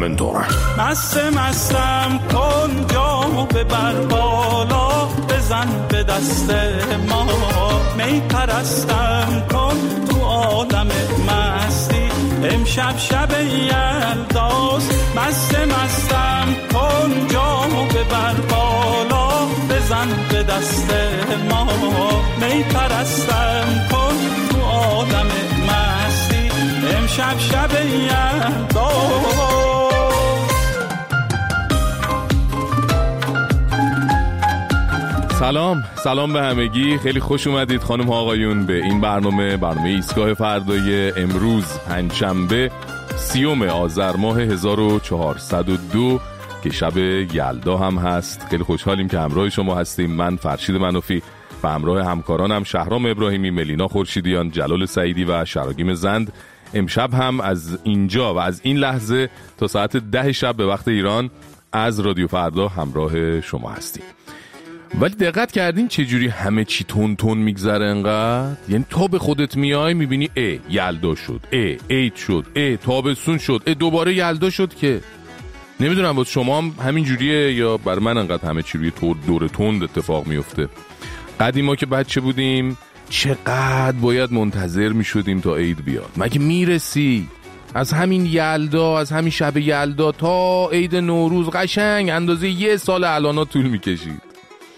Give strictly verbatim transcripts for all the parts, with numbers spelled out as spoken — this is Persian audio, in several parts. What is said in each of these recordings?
همینطوره. مست مستم کن جامو ببر بالا، بزن به دست ما می پرستم کن تو عالم مستی، امشب شب یلداست. مست مستم کن جامو ببر بالا، بزن به دست ما می پرستم کن تو عالم مستی، امشب شب یلداست. سلام سلام به همگی، خیلی خوش اومدید خانم ها آقایون به این برنامه برنامه ایستگاه فردای امروز پنجشنبه سیوم آذر ماه هزار و چهارصد و دو که شب یلدا هم هست. خیلی خوشحالیم که همراه شما هستیم. من فرشید منوفی و همراه همکارانم شهرام ابراهیمی، ملینا خورشیدیان، جلال سعیدی و شراگیم زند امشب هم از اینجا و از این لحظه تا ساعت ده شب به وقت ایران از رادیو فردا همراه شما هستیم. ولی دقت کردین چجوری همه چی تون تون میگذره انقدر؟ یعنی تا به خودت میای میبینی ای یلدا شد، ای عید شد، ای تابستون شد، ای دوباره یلدا شد. که نمیدونم باز شما هم همین جوریه یا بر من انقدر همه چی روی طور دور تند اتفاق میفته؟ قدیما که بچه بودیم چقدر باید منتظر میشدیم تا عید بیاد. مگه میرسی از همین یلدا، از همین شب یلدا تا عید نوروز قشنگ اندازه یه سال الانا طول میکشید.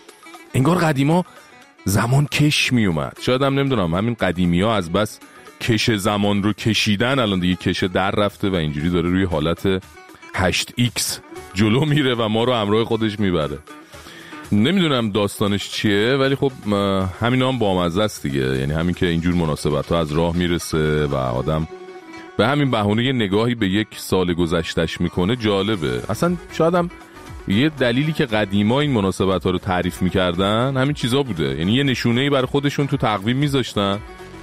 انگار قدیما زمان کش می اومد. شاید هم نمیدونم همین قدیمی ها از بس کش زمان رو کشیدن الان دیگه کش در رفته و اینجوری داره روی حالت هشت ایکس جلو میره و ما رو همراه خودش میبره. نمیدونم داستانش چیه ولی خب همین هم بامزه است دیگه. یعنی همین که اینجور مناسبت ها از راه میرسه و آدم به همین بهونه یه نگاهی به یک سال گذشتش میکنه جالبه. اصلا شاید هم یه دلیلی که قدیما این مناسبت ها رو تعریف میکردن همین چیزا بوده. یعنی یه نشونه‌ای برای خودشون تو تقویم میذاشتن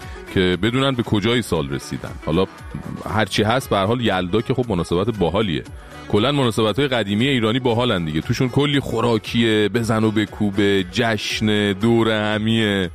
که بدونن به کجای سال رسیدن. حالا هرچی هست به هر حال یلدا که خب مناسبت باحالیه. کلا مناسبت‌های قدیمی ایرانی باحالن دیگه. توشون کلی خوراکیه، بزن و بکوبه، جشن، دور همیه.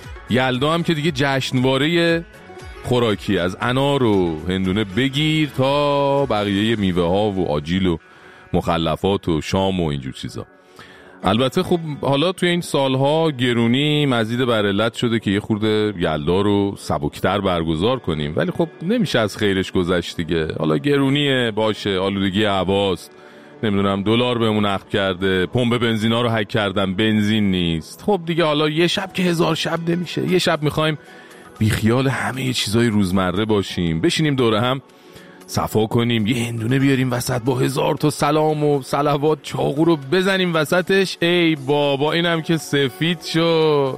یلدا هم که دیگه جشنواره خوراکی، از انار و هندونه بگیر تا بقیه میوه ها و آجیل و مخلفات و شام و اینجور چیزا. البته خب حالا توی این سالها گرونی مزید بر علت شده که یه خورده یلدا رو سبکتر برگزار کنیم، ولی خب نمیشه از خیرش گذشت دیگه. حالا گرونیه باشه، آلودگی هواست، نمیدونم دلار بهمون عقب کرده، پمپ بنزینا رو هک کردن، بنزین نیست. خب دیگه حالا یه شب که هزار شب نمیشه. یه شب میخوایم بیخیال همه یه چیزای روزمره باشیم، بشینیم دوره هم صفا کنیم، یه هندونه بیاریم وسط با هزار تا سلام و صلوات، چاقو رو بزنیم وسطش. ای بابا اینم که سفید شد.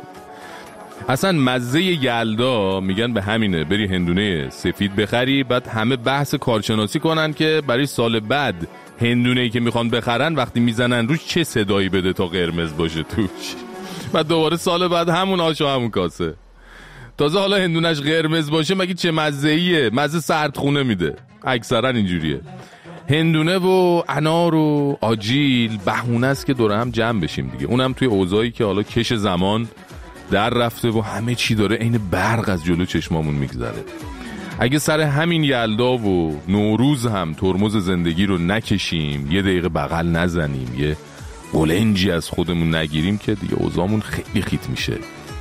اصلا مزه یلدا میگن به همینه، بری هندونه سفید بخری بعد همه بحث کارشناسی کنن که برای سال بعد هندونه‌ای که میخوان بخرن وقتی میزنن روش چه صدایی بده تا قرمز باشه توش. بعد دوباره سال بعد همون آش و همون کاسه. تازه حالا هندونش قرمز باشه مگه چه مزه‌ایه؟ مزه سردخونه میده. اکثرا اینجوریه. هندونه و انار و آجیل بهونه است که دوره هم جمع بشیم دیگه. اونم توی اوضاعی که حالا کش زمان در رفته و همه چی داره عین برق از جلو چشمامون میگذره. اگه سر همین یلدا و نوروز هم ترمز زندگی رو نکشیم، یه دقیقه بغل نزنیم، یه قلنجی از خودمون نگیریم که دیگه اوضاعمون خیلی خیت میشه.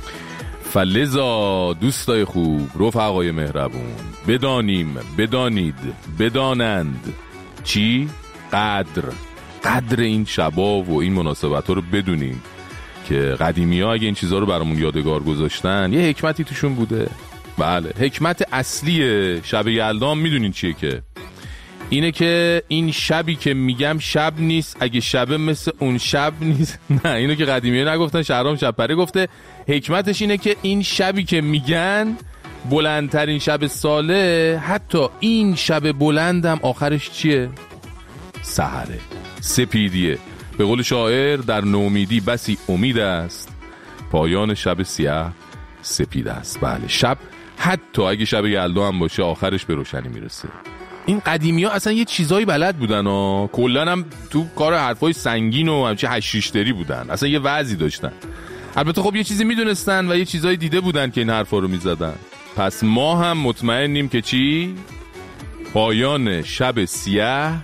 فلذا دوستای خوب، رفقای مهربون، بدانیم، بدانید، بدانند چی؟ قدر قدر این شبا و این مناسبت ها رو بدونیم که قدیمی ها اگه این چیزها رو برامون یادگار گذاشتن یه حکمتی توشون بوده. بله، حکمت اصلی شب یلدا میدونین چیه؟ که اینه که این شبی که میگم شب نیست، اگه شبه مثل اون شب نیست. نه اینو که قدیمیه نگفتن، شهرام شبپره گفته. حکمتش اینه که این شبی که میگن بلندترین شب ساله، حتی این شب بلندم آخرش چیه؟ سحره، سپیدیه. به قول شاعر در نومیدی بسی امید است، پایان شب سیاه سپید است. بله، شب حتی اگه شب یلدا هم باشه آخرش به روشنی میرسه. این قدیمی ها اصلا یه چیزایی بلد بودن ها. کلن هم تو کار حرفای سنگین و همچه هشیشتری بودن، اصلا یه وضعی داشتن. البته خب یه چیزی میدونستن و یه چیزایی دیده بودن که این حرفا رو میزدن. پس ما هم مطمئنیم که چی؟ پایان شب سیاه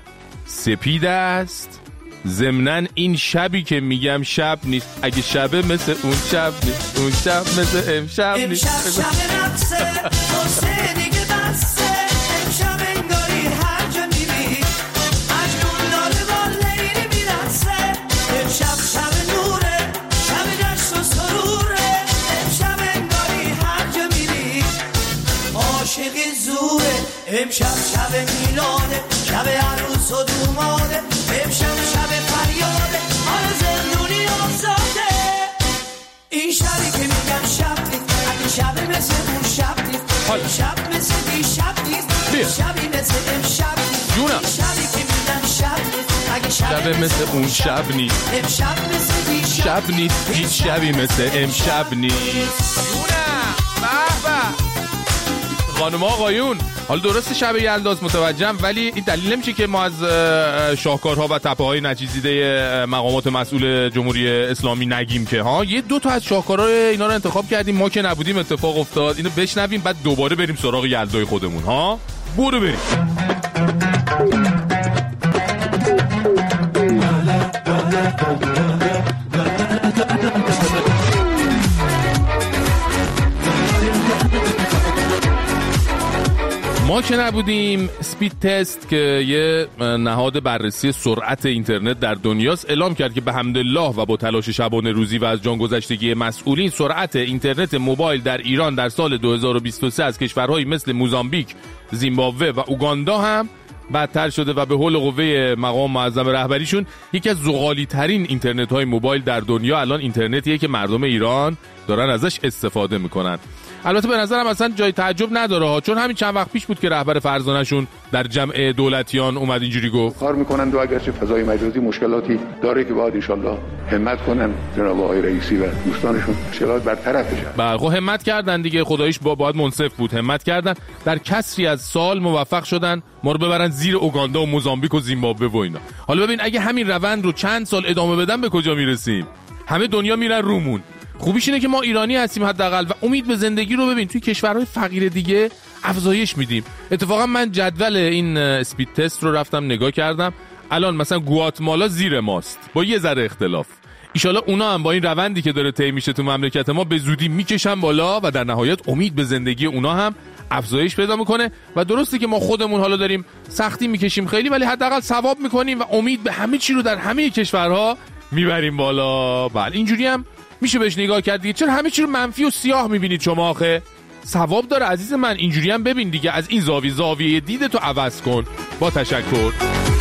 سپید است، ضمناً این شبی که میگم شب نیست، اگه شبه مثل اون شب نیست، اون شب مثل امشب نیست. امشب شب نفسه حسه دیگه بسته، امشب انگاری هر جا میری مجنون داره با لیلی میرسه، امشب شب نوره شب جشن و سروره، امشب انگاری هر جا میری عاشق زوره، امشب شب میلاده شب عروس و دوماده، امشب شب فریاده آن زندونی آزاده، این شبی که میگم شب نیست، اگه شب مثل اون شب نیست، شب مثل دی شب نیست، شبی مثل امشب نیست، جونم شبی که میگم شب نیست، اگه شب مثل اون شب نیست، امشب مثل دی شب نیست، هیچ شبی مثل امشب نیست. جونم بابا خانم آقایون، حالا درست شب یلداست متوجهم، ولی این دلیل نمیشه که ما از شاهکارها و تپه‌های نچیزیده مقامات مسئول جمهوری اسلامی نگیم که ها. یه دو تا از شاهکارها اینا رو انتخاب کردیم، ما که نبودیم اتفاق افتاد، اینو بشنویم بعد دوباره بریم سراغ یلدای خودمون ها. برو بریم. ما که نبودیم اسپید تست که یه نهاد بررسی سرعت اینترنت در دنیاست اعلام کرد که به حمدالله و با تلاش شبانه روزی و از جانگذشتگی مسئولین سرعت اینترنت موبایل در ایران در سال دو هزار و بیست و سه از کشورهایی مثل موزامبیک، زیمبابوه و اوگاندا هم بدتر شده و به حول قوه مقام معظم رهبریشون یکی از زغالی ترین اینترنت های موبایل در دنیا الان اینترنتیه که مردم ایران دارن ازش استفاده میکنن. البته به نظرم اصلا جای تعجب نداره ها، چون همین چند وقت پیش بود که رهبر فرزانه‌شون در جمع دولتیان اومد اینجوری گفت کار میکنن و اگرچه فضای مجازی مشکلاتی داره که باید ان شاءالله همت کنن جناب آقای رئیسی و دوستانشون مشکلات برطرف بشه. بله خب همت کردن دیگه، خداییش با باید منصف بود، همت کردن، در کسری از سال موفق شدن ما رو ببرن زیر اوگاندا و موزامبیک و زیمبابوه و اینا. حالا ببین اگه همین روند رو چند سال ادامه بدن به کجا میرسیم؟ همه دنیا میرن رومون. خوبیش اینه که ما ایرانی هستیم حداقل و امید به زندگی رو ببین توی کشورهای فقیر دیگه افزایش میدیم. اتفاقا من جدول این اسپید تست رو رفتم نگاه کردم، الان مثلا گواتمالا زیر ماست با یه ذره اختلاف. ایشالا اونا هم با این روندی که داره طی میشه تو مملکت ما به زودی میکشن بالا و در نهایت امید به زندگی اونا هم افزایش پیدا میکنه. و درسته که ما خودمون حالا داریم سختی میکشیم خیلی، ولی حداقل ثواب میکنیم و امید به همه چی رو در همه کشورها میبریم بالا. بله اینجوری هم میشه بهش نگاه کرد دیگه. چرا همه چی رو منفی و سیاه میبینید شما آخه؟ ثواب داره عزیز من، اینجوری هم ببین دیگه، از این زاویه زاویه دیدتو عوض کن. با تشکر.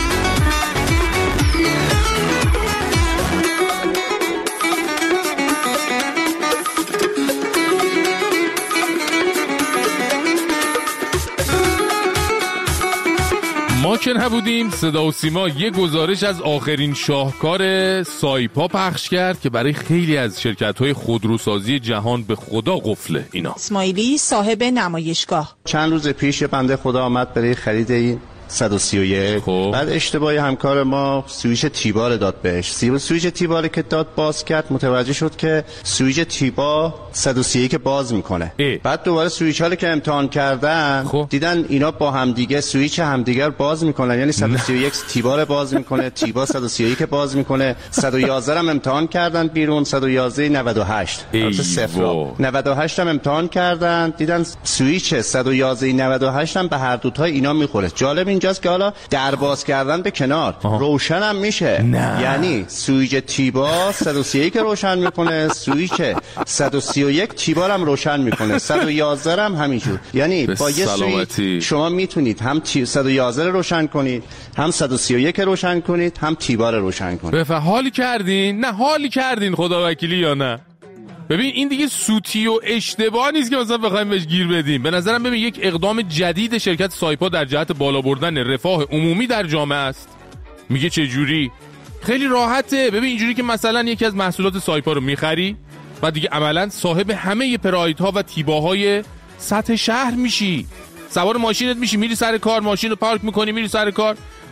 ما که نبودیم صدا و سیما یه گزارش از آخرین شاهکار سایپا پخش کرد که برای خیلی از شرکت‌های خودروسازی جهان به خدا قفله. اینا اسماعیلی صاحب نمایشگاه چند روز پیش بنده خدا آمد برای خرید این صد و سی و یک. خب. بعد اشتباهی همکار ما سویچ تیبار داد بهش. سویچ تیبار که داد باز کرد متوجه شد که سویچ تیبا صد و سی و یک باز میکنه. ای. بعد دوباره سویچ ها رو که امتحان کردن خب. دیدن اینا با همدیگه سویچ همدیگر باز میکنن، یعنی صد و سی و یک تیبار باز میکنه، تیبا صد و سی و یک باز میکنه. صد و یازده هم امتحان کردن بیرون، صد و یازده نود و هشت البته صفر. نود و هشت هم امتحان کردن دیدن سویچ صد و یازده نود و هشت هم به هر دو تا اینا میخوره. جالب اینجاست که حالا در باز کردن به کنار روشن هم میشه. نه. یعنی سویچ تیبا صد و سی و یک روشن میکنه، سویچ صد و سی و یک تیبا هم روشن میکنه، صد و یازده هم همینجور. یعنی با یه سویچ شما میتونید هم صد و یازده رو روشن کنید، هم صد و سی و یک روشن کنید، هم تیبا رو روشن کنید. بفهم حالی کردین؟ نه حالی کردین خدا وکیلی یا نه؟ ببین این دیگه سوتی و اشتباه نیست که مثلا بخوایم بهش گیر بدیم. به نظرم ببین یک اقدام جدید شرکت سایپا در جهت بالا بردن رفاه عمومی در جامعه است. میگه چه جوری؟ خیلی راحته. ببین اینجوری که مثلا یکی از محصولات سایپا رو میخری و دیگه عملاً صاحب همه پراید-ها و تیباهای سطح شهر میشی. سوار ماشینت میشی، میری سر کار، ماشین رو پارک میکنی، میری سر کار.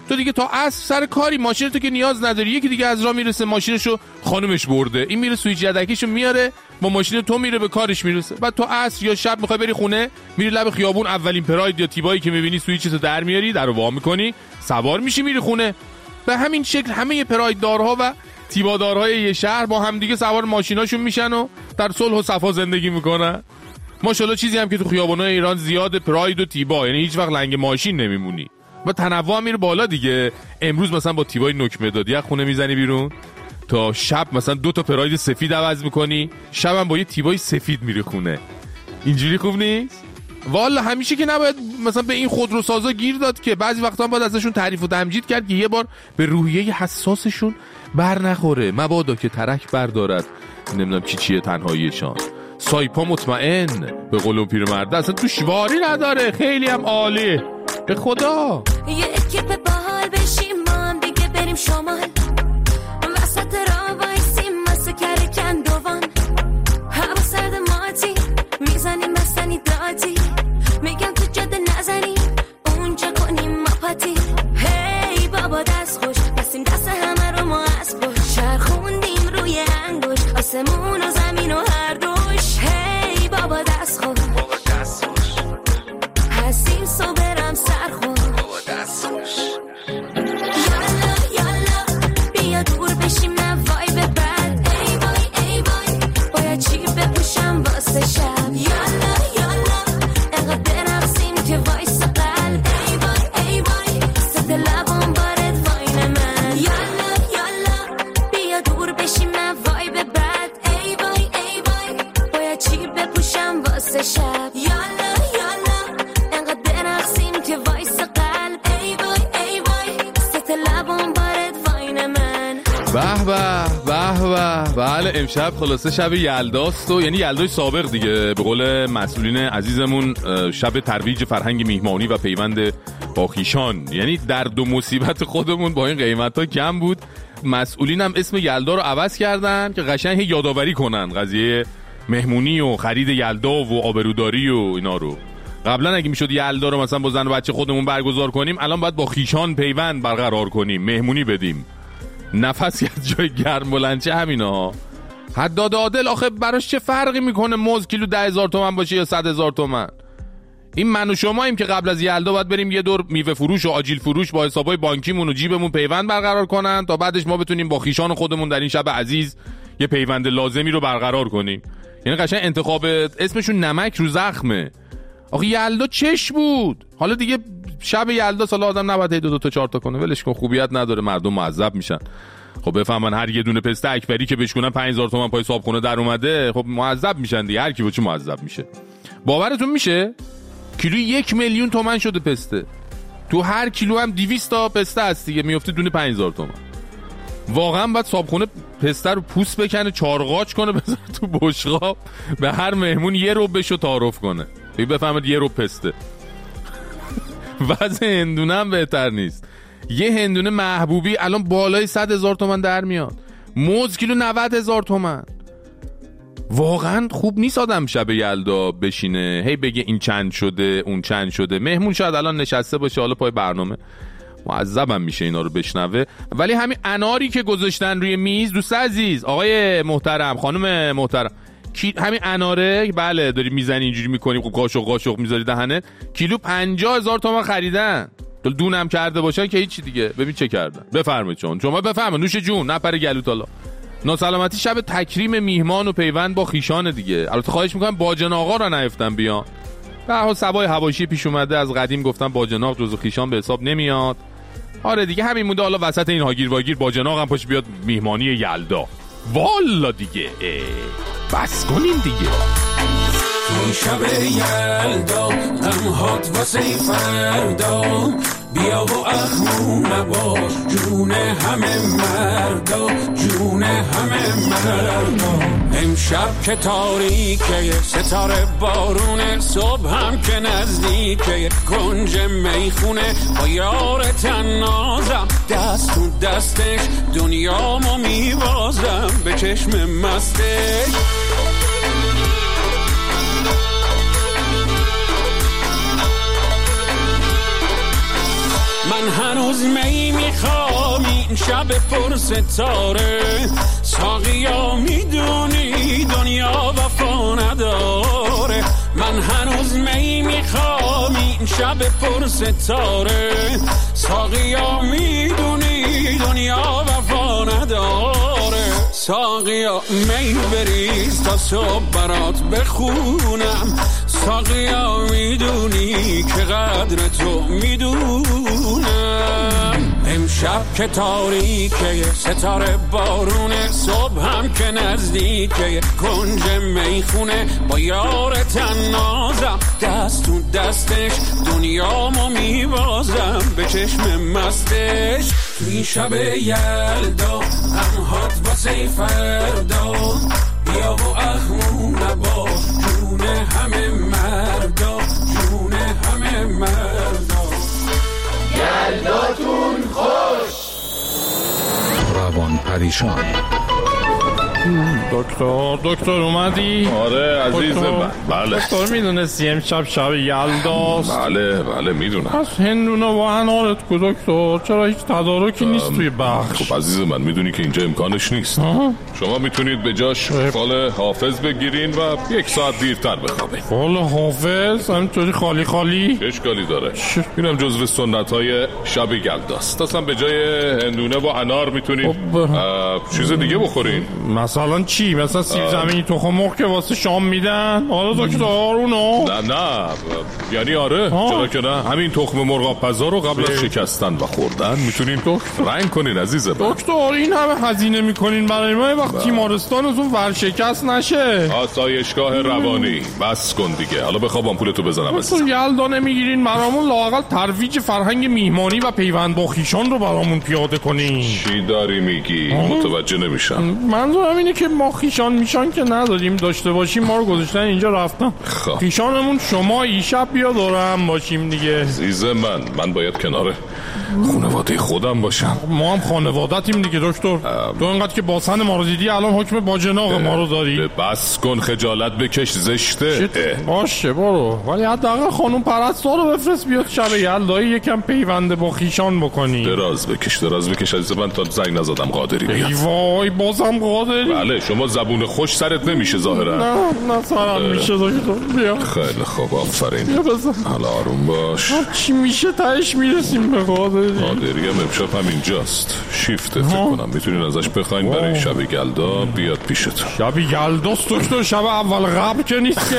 تو دیگه تا عصر سر کاری، ماشین تو که نیاز نداری. یکی دیگه از راه میرسه ماشینشو خانومش برده، این میره سویچ یدکیشو میاره با ماشین تو میره به کارش میرسه. بعد تو عصر یا شب میخوای بری خونه، میری لب خیابون، اولین پراید یا تیبایی که میبینی سویچتو در میاری، درو وا میکنی، سوار میشی میری خونه. به همین شکل همه پراید دارها و تیبادارهای یه شهر با هم دیگه سوار ماشیناشون میشن و در صلح و صفا زندگی میکنن. ماشاءالله چیزی هم که تو خیابان‌های ایران زیاد پراید و تیبا، یعنی هیچ وقت لنگ ماشین نمیمونی و تنوع میره بالا دیگه. امروز مثلا با تیبای نوک مدادی از خونه میزنی بیرون، تا شب مثلا دو تا پراید سفید عوض میکنی، شب هم با یه تیبای سفید میری خونه. اینجوری خوب نیست؟ والا همیشه که نباید مثلا به این خودروسازا گیر داد که بعضی وقتا هم باید ازشون تعریف و تمجید کرد که یه بار به روحیه حساسشون بر نخوره، مبادا که ترک بردارد نمیدونم چی چیه تنهاییشان. سایپا مطمئن به قول اون پیرمرد اصلا تو شواری نداره، خیلی هم عالیه به خدا. یه اکیپ باحال بشیم ما هم دیگه بریم شمال، وسط راه وایسیم واسه کرکن دوان، هوا سرد ماتی میزنیم بستنی داتی، میگم تو جاده نزنیم اونجا کنیم ما پاتی. هی بابا دست خوش بسیم دست همه رو ما از پشت، چرخوندیم روی انگوش آسمون و زمین و هر دوش. هی بابا دست خوش هستیم صبرم سرخون، یالا یالا بیا دور بشیم نه وای ببر، ای وای ای وای باید چی بپوشم واسه شب. یالا یالا انقدر برقصیم که وایس قلب، ای وای ای وای ست لبم بارد واین من. یالا یالا بیا دور بشیم نه وای ببر، ای وای ای وای باید چی بپوشم واسه شب. یالا یالا انقدر برقصیم که وایس قلب، ای وای ای وای ست لبم بارد واین من. به به به به. بله امشب خلاصه شب یلداست و یعنی یلدای سابق دیگه، به قول مسئولین عزیزمون شب ترویج فرهنگ میهمانی و پیوند با خویشان. یعنی درد و مصیبت خودمون با این قیمتا کم بود، مسئولین هم اسم یلدا رو عوض کردن که قشنگ یادآوری کنن قضیه مهمونی و خرید یلدا و آبروداری و اینا رو. قبلا اگه میشد یلدا رو مثلا با زن و بچه خودمون برگزار کنیم، الان باید با خویشان پیوند برقرار کنیم، مهمونی بدیم. نفسی از جای گرم بلند چه همینا. حداد عادل آخه براش چه فرقی میکنه موز کیلو ده هزار تومن باشه یا صد هزار تومن؟ این من و شماییم که قبل از یلدا باید بریم یه دور میوه فروش و آجیل فروش با حسابای بانکیمون و جیبمون پیوند برقرار کنن تا بعدش ما بتونیم با خویشان خودمون در این شب عزیز یه پیوند لازمی رو برقرار کنیم. یعنی قشنگ انتخاب اسمشون نمک رو زخمه. آخه یلدا چش بود. حالا دیگه شب یلدا سال آدم نباید دو دو تا چهار تا کنه، ولش کن، خوبیت نداره، مردم معذب میشن. خب بفهمن هر یه دونه پسته اکبری که بشکنن پنج هزار تومان پای صابخونه در اومده، خب معذب میشن دیگه، هر کی با چه معذب میشه. باورتون میشه کیلو یک میلیون تومان شده پسته، تو هر کیلو هم دویست تا پسته هست دیگه، میفته دونه پنج هزار تومان. واقعا باید صابخونه پسته رو پوست بکنه، چارقاچ کنه، بذاره تو بشقاب، به هر مهمون یه رو بشو تعارف کنه، بفهمید یه رو پسته. وضع هندونه هم بهتر نیست. یه هندونه محبوبی الان بالای صد هزار تومان در میاد، موز کیلو نود هزار تومان. واقعا خوب نیست آدم شب یلدا بشینه هی بگه این چند شده اون چند شده. مهمون شاید الان نشسته باشه حالا پای برنامه، معذبم میشه اینا رو بشنوه. ولی همین اناری که گذاشتن روی میز، دوست عزیز، آقای محترم، خانم محترم، کی همین اناره، بله داری میزنی اینجوری میکنی، خب قاشق قاشق میذاری دهنه، کیلو پنجاه هزار تومان خریدن. تو دونم کرده باشن که هیچی دیگه. ببین چه کردن. بفرمایید چون شما بفرمایید، نوش جون، نپره گلوت. حالا ناسلامتی شب تکریم میهمان و پیوند با خیشان دیگه. البته خواهش میکنم باجن آقا را نیفتن بیان. به هر حال سبای حواشی پیش اومده، از قدیم گفتم باجناق جزو خیشان به حساب نمیاد. آره دیگه همین مونده، حالا وسط این هاگیر واگیر باجناق هم پاش بیاد میهمانی یلدا. والا دیگه بس کنین دیگه. اون شب یلدا غمهات واسه فردا، بیا و اخمون نباش، جون همه مردا، جون همه مردا. امشب که تاریکه، ستاره بارونه، صبح هم که نزدیکه، کنج میخونه با یار تنازم، دست تو دستش دنیامو میوازم، به چشم مستش من هنوز می میخوام این شب پر ستاره. ساقیا میدونی دنیا وفا نداره، من هنوز می میخوام این شب پر ستاره. ساقیا میدونی دنیا وفا نداره. ساقیا می بریز تا صبح برات بخونم. ساقیا میدونی که قدر تو میدونم. امشب که تاریکه ستاره بارونه، صبح هم که نزدیکه کنج میخونه. با یار تنازم دست تو دستش، دنیامو میبازم به چشم مستش. توی شب یلدا غمهات واسه فردا، بیا و اخمون نباش جون همه مردا، جون همه مردا. یلداتون خوش. روان پریشان. دکتر دکتر اومدی؟ آره عزیز من. بله دکتر میدونستی امشب شب یلداست؟ بله بله میدونم. از هندونه و انارت کو دکتر، چرا هیچ تدارکی نیست توی بخش؟ خب عزیز من میدونی که اینجا امکانش نیست. آه. شما میتونید به جاش فال حافظ بگیرین و یک ساعت دیرتر بخوابین. فال حافظ؟ همینطوری خالی خالی؟ اشکالی داره. اینم جزو سنت های شب یلداست. اصلا به جای هندونه و انار میتونید چیز دیگه بخورین. مثلا چی؟ مثلا سیب زمینی تخم مرغ که واسه شام میدن؟ آره دکتر اونو؟ نه نه یعنی آره آه. چرا که نه، همین تخم مرغ آبپزا رو قبل از شکستن و خوردن میتونین رنگ کنین عزیزم. دکتر این همه هزینه میکنین برای ما وقت تیمارستانتون ورشکست نشه؟ آسایشگاه روانی بس کن دیگه، حالا بخواب آمپولتو بزنم. دکتر یلدا نمیگیرین برامون لااقل ترویج فرهنگ میهمانی و پیوند با خویشان رو برامون پیاده کنین؟ چی داری میگی؟ متوجه نمیشم. منظورم اینه که ما خیشان میشان که نداریم، داشته باشیم ما رو گذاشتن اینجا رفتن. خیشانمون شما ای شب بیا دور هم باشیم دیگه. عزیز من من باید کنار خانواده خودم باشم. ما هم خانوادتیم دیگه دکتر. تو اینقدر که باسن ما رو دیدی الان حکم باجناق ما رو داری. بس کن خجالت بکش زشته. باشه برو، ولی حداقل خانم پرستار رو بفرست بیاد شب یلدایی یکم پیونده با خیشان بکنی. دراز بکش دراز بکش عزیز من، تا زنگ نزدم قادری بیاد. ای وای بازم قادری؟ بله شما زبون خوش سرت نمیشه ظاهرا. نه نه سرم میشه دکتر. بیا خیلی خوب آفرین. بیا بزن. حالا آروم باش. چی میشه تهش میرسیم به قادری. قادری هم امشب همینجاست، شیفته فکر کنم میتونین ازش بخواین برای شب یلدا بیاد پیشتون. شب یلداست دکتر، شب اول قبل که نیست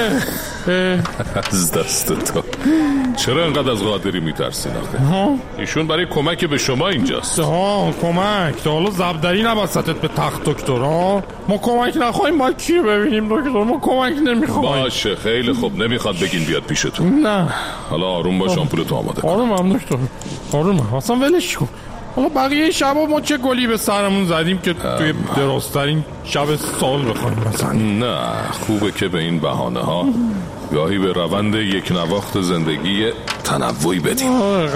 که. از دست تو چرا انقدر از قادری میترسین آخه؟ ایشون برای کمک به شما اینجاست. ها کمک؟ تا حالا زبدری نبستت به تخت دکتر. ها ما کمک نخواهیم باید کی ببینیم دکتر؟ ما کمک نمیخوایم. باشه خیلی خوب، نمیخواد بگین بیاد پیشتون. نه حالا آروم باش، آمپولتو آماده کن. آرومم دکتر آرومم، اصلا ولش کن. حالا بقیه شبا ما چه گلی به سرمون زدیم که توی درسترین شب سال بخوایم مثلا. نه خوبه که به این بهانه ها گاهی به روند یک نواخت زندگی تنوعی بدیم.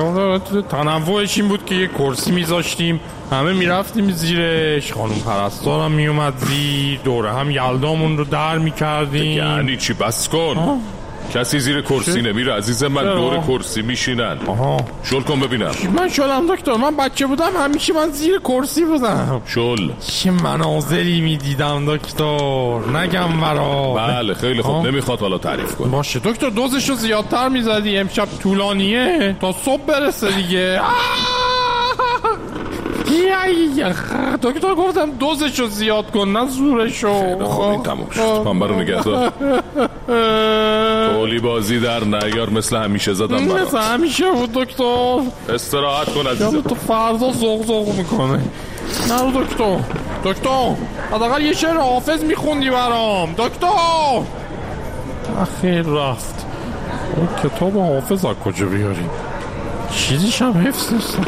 تنوعش این بود که یه کرسی میذاشتیم همه میرفتیم زیرش، خانم پرستار هم میومد زیر، دوره هم یلدامون رو در میکردیم. یعنی چی؟ بس کن. کسی زیر کرسی نمیره عزیز من، دور کرسی میشینن. آها شل کن ببینم. من شلم دکتر، من بچه بودم همیشه من زیر کرسی بودم. شل. چه مناظری میدیدم دکتر نگم برا. بله خیلی خوب، نمیخواد حالا تعریف کن. باشه دکتر دوزشو زیادتر میزدی، امشب طولانیه تا صبح برسه دیگه. دکتر گفتم دوزشو زیاد کن نه زورشو. خب این تموم شد، پنبه رو نگه دار. تولی بازی در نیار، مثل همیشه زدم برات. مثل همیشه بود دکتر. استراحت کن عزیزم. تو فردا زغ زغ میکنه. نه دکتر دکتر حداقل یه شعر حافظ میخوندی برام دکتر. اخیر رفت. اون کتاب حافظ از کجا بیاریم؟ چیزیش هم حفظ نیستم.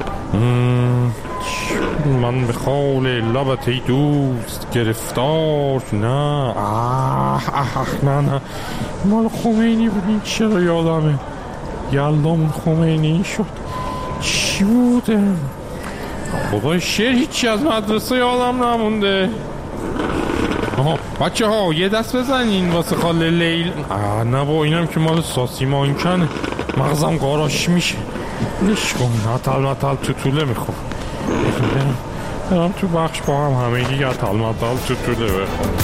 من به خال لبت ای دوست گرفتار. نه آه آه نه نه مال خمینی بود این، چرا یادمه یلدامون خمینی شد. چی بوده؟ خدای شعر هیچی از مدرسه یادم نمونده. آها بچه ها یه دست بزنین واسه خاله لیل. آه نه با اینم که مال ساسی مانکنه، مغزم قاراش میشه. نش کن اتل متل تو طوله میخوام برم تو بخش با هم همه گی اتل متل تو طوله بخوام.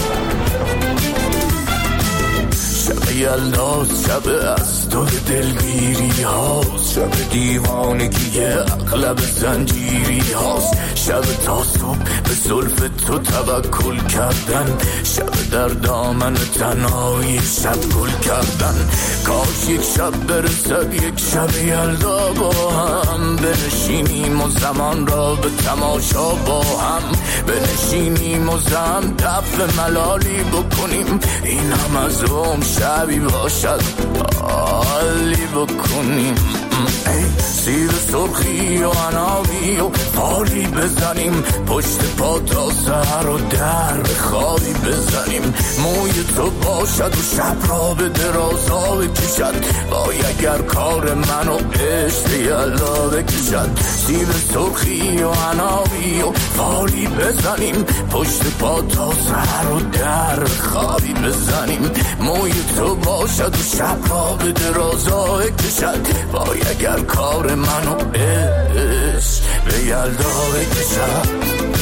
شب یلداز شب از تو دلگیری هاست، شب دیوانگی اغلب زنجیری هاست، شب تا صبح به زلف تو توکل کردن، شب در دامن تنهایی شب گل کردن. کاش یک شب برسد یک شب یلدا با هم بنشینیم و زمان را به تماشا با هم بنشینیم و زم دفع ملالی بکنیم، این هم از روم شبی باشد حالی بکنیم. سیر سرخی و عنابی و فالی بزنیم، پشت پا تا سر و در خوابی بزنیم. موی تو باشد و شب را به درازا بکشد، وای اگر کار من و عشق یلدا بکشد. سیر سرخی و عنابی و فالی بزنیم، پشت پا تا سر و در خوابی بزنیم. موی تو باشد و شب را به درازا بکشد، وای اگر کار منو عشق به یلدا بکشد.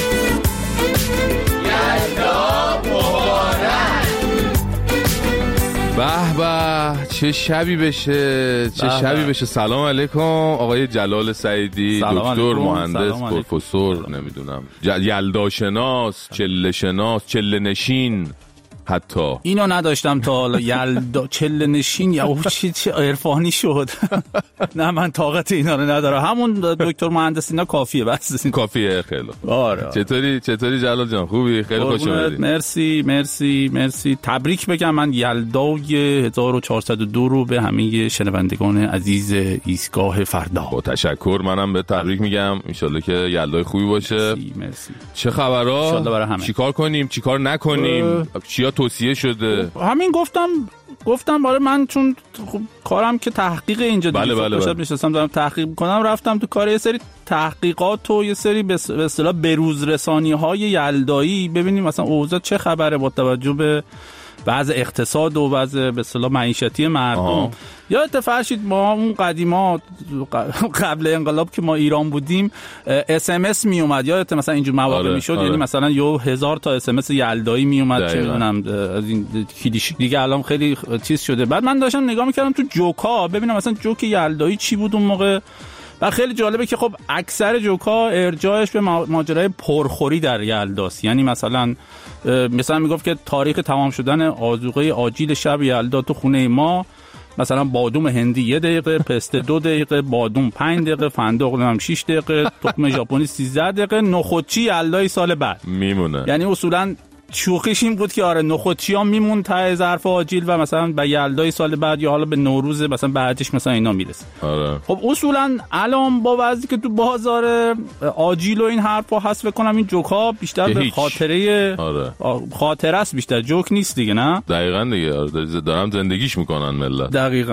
یلدا مبارک. به به چه شبی بشه، چه شبی بشه. سلام علیکم آقای جلال سعیدی، دکتر، مهندس، پروفسور، نمیدونم یلدا شناس، چله شناس، چله نشین. حتی اینو نداشتم تا حالا. یلدا چله نشین یا چی چه عرفانی شد. نه من طاقت اینا رو ندارم. همون دکتر مهندس اینا کافیه بس. کافیه. خیلی آره. چطوری چطوری جلال جان؟ خوبی؟ خیلی خوش اومدید. مرسی مرسی مرسی. تبریک بگم من یلدای هزار و چهارصد و دو رو به همه شنوندگان عزیز ایستگاه فردا. با تشکر. منم به تبریک میگم. ان شاءالله که یلدای خوبی باشه. مرسی مرسی. چه خبرها؟ ان شاءالله برای همه. چیکار کنیم چیکار نکنیم؟ چیا توصیه شده؟ همین گفتم گفتم برای من چون خب کارم که تحقیق اینجا بله دیگه بله بله بله. نشستم دارم تحقیق میکنم، رفتم تو کار یه سری تحقیقات و یه سری به اصطلاح بروز رسانی های یلدایی، ببینیم مثلا اوضاع چه خبره با توجه به وضع اقتصاد و وضع به اصطلاح معیشتی مردم. یادت فرشید ما اون قدیما قبل انقلاب که ما ایران بودیم اس ام اس می اومد، یادت مثلا اینجور مواقع آره، میشد، آره. یعنی مثلا یه هزار تا اس ام اس یلدایی می اومد چه میدونم از این کلیش دیگه الان خیلی چیز شده. بعد من داشتم نگاه میکردم تو جوکا ببینم مثلا جوک یلدایی چی بود اون موقع و خیلی جالبه که خب اکثر جوکا ارجاعش به ماجرای پرخوری در یلداست. یعنی مثلا مثلا میگفت که تاریخ تمام شدن آذوقه آجیل شب یلدا تو خونه ما مثلا بادوم هندی یه دقیقه، پسته دو دقیقه، بادوم پنج دقیقه، فندق هم شش دقیقه، تخم ژاپنی سیزده دقیقه، نخودچی یلدای سال بعد میمونه. یعنی اصولا شوخیش این بود که آره نخودچی ها میمون تا ظرف آجیل و مثلا به یلدای سال بعد یا حالا به نوروز مثلا بعدش مثلا اینا میرسه. آره. خب اصولا الان با وضعی که تو بازار آجیل و این حرفا هست بکنم این جوکا بیشتر به خاطره آره. خاطره است، بیشتر جوک نیست دیگه. نه دقیقاً دیگه دارم زندگیش میکنن ملت. دقیقاً.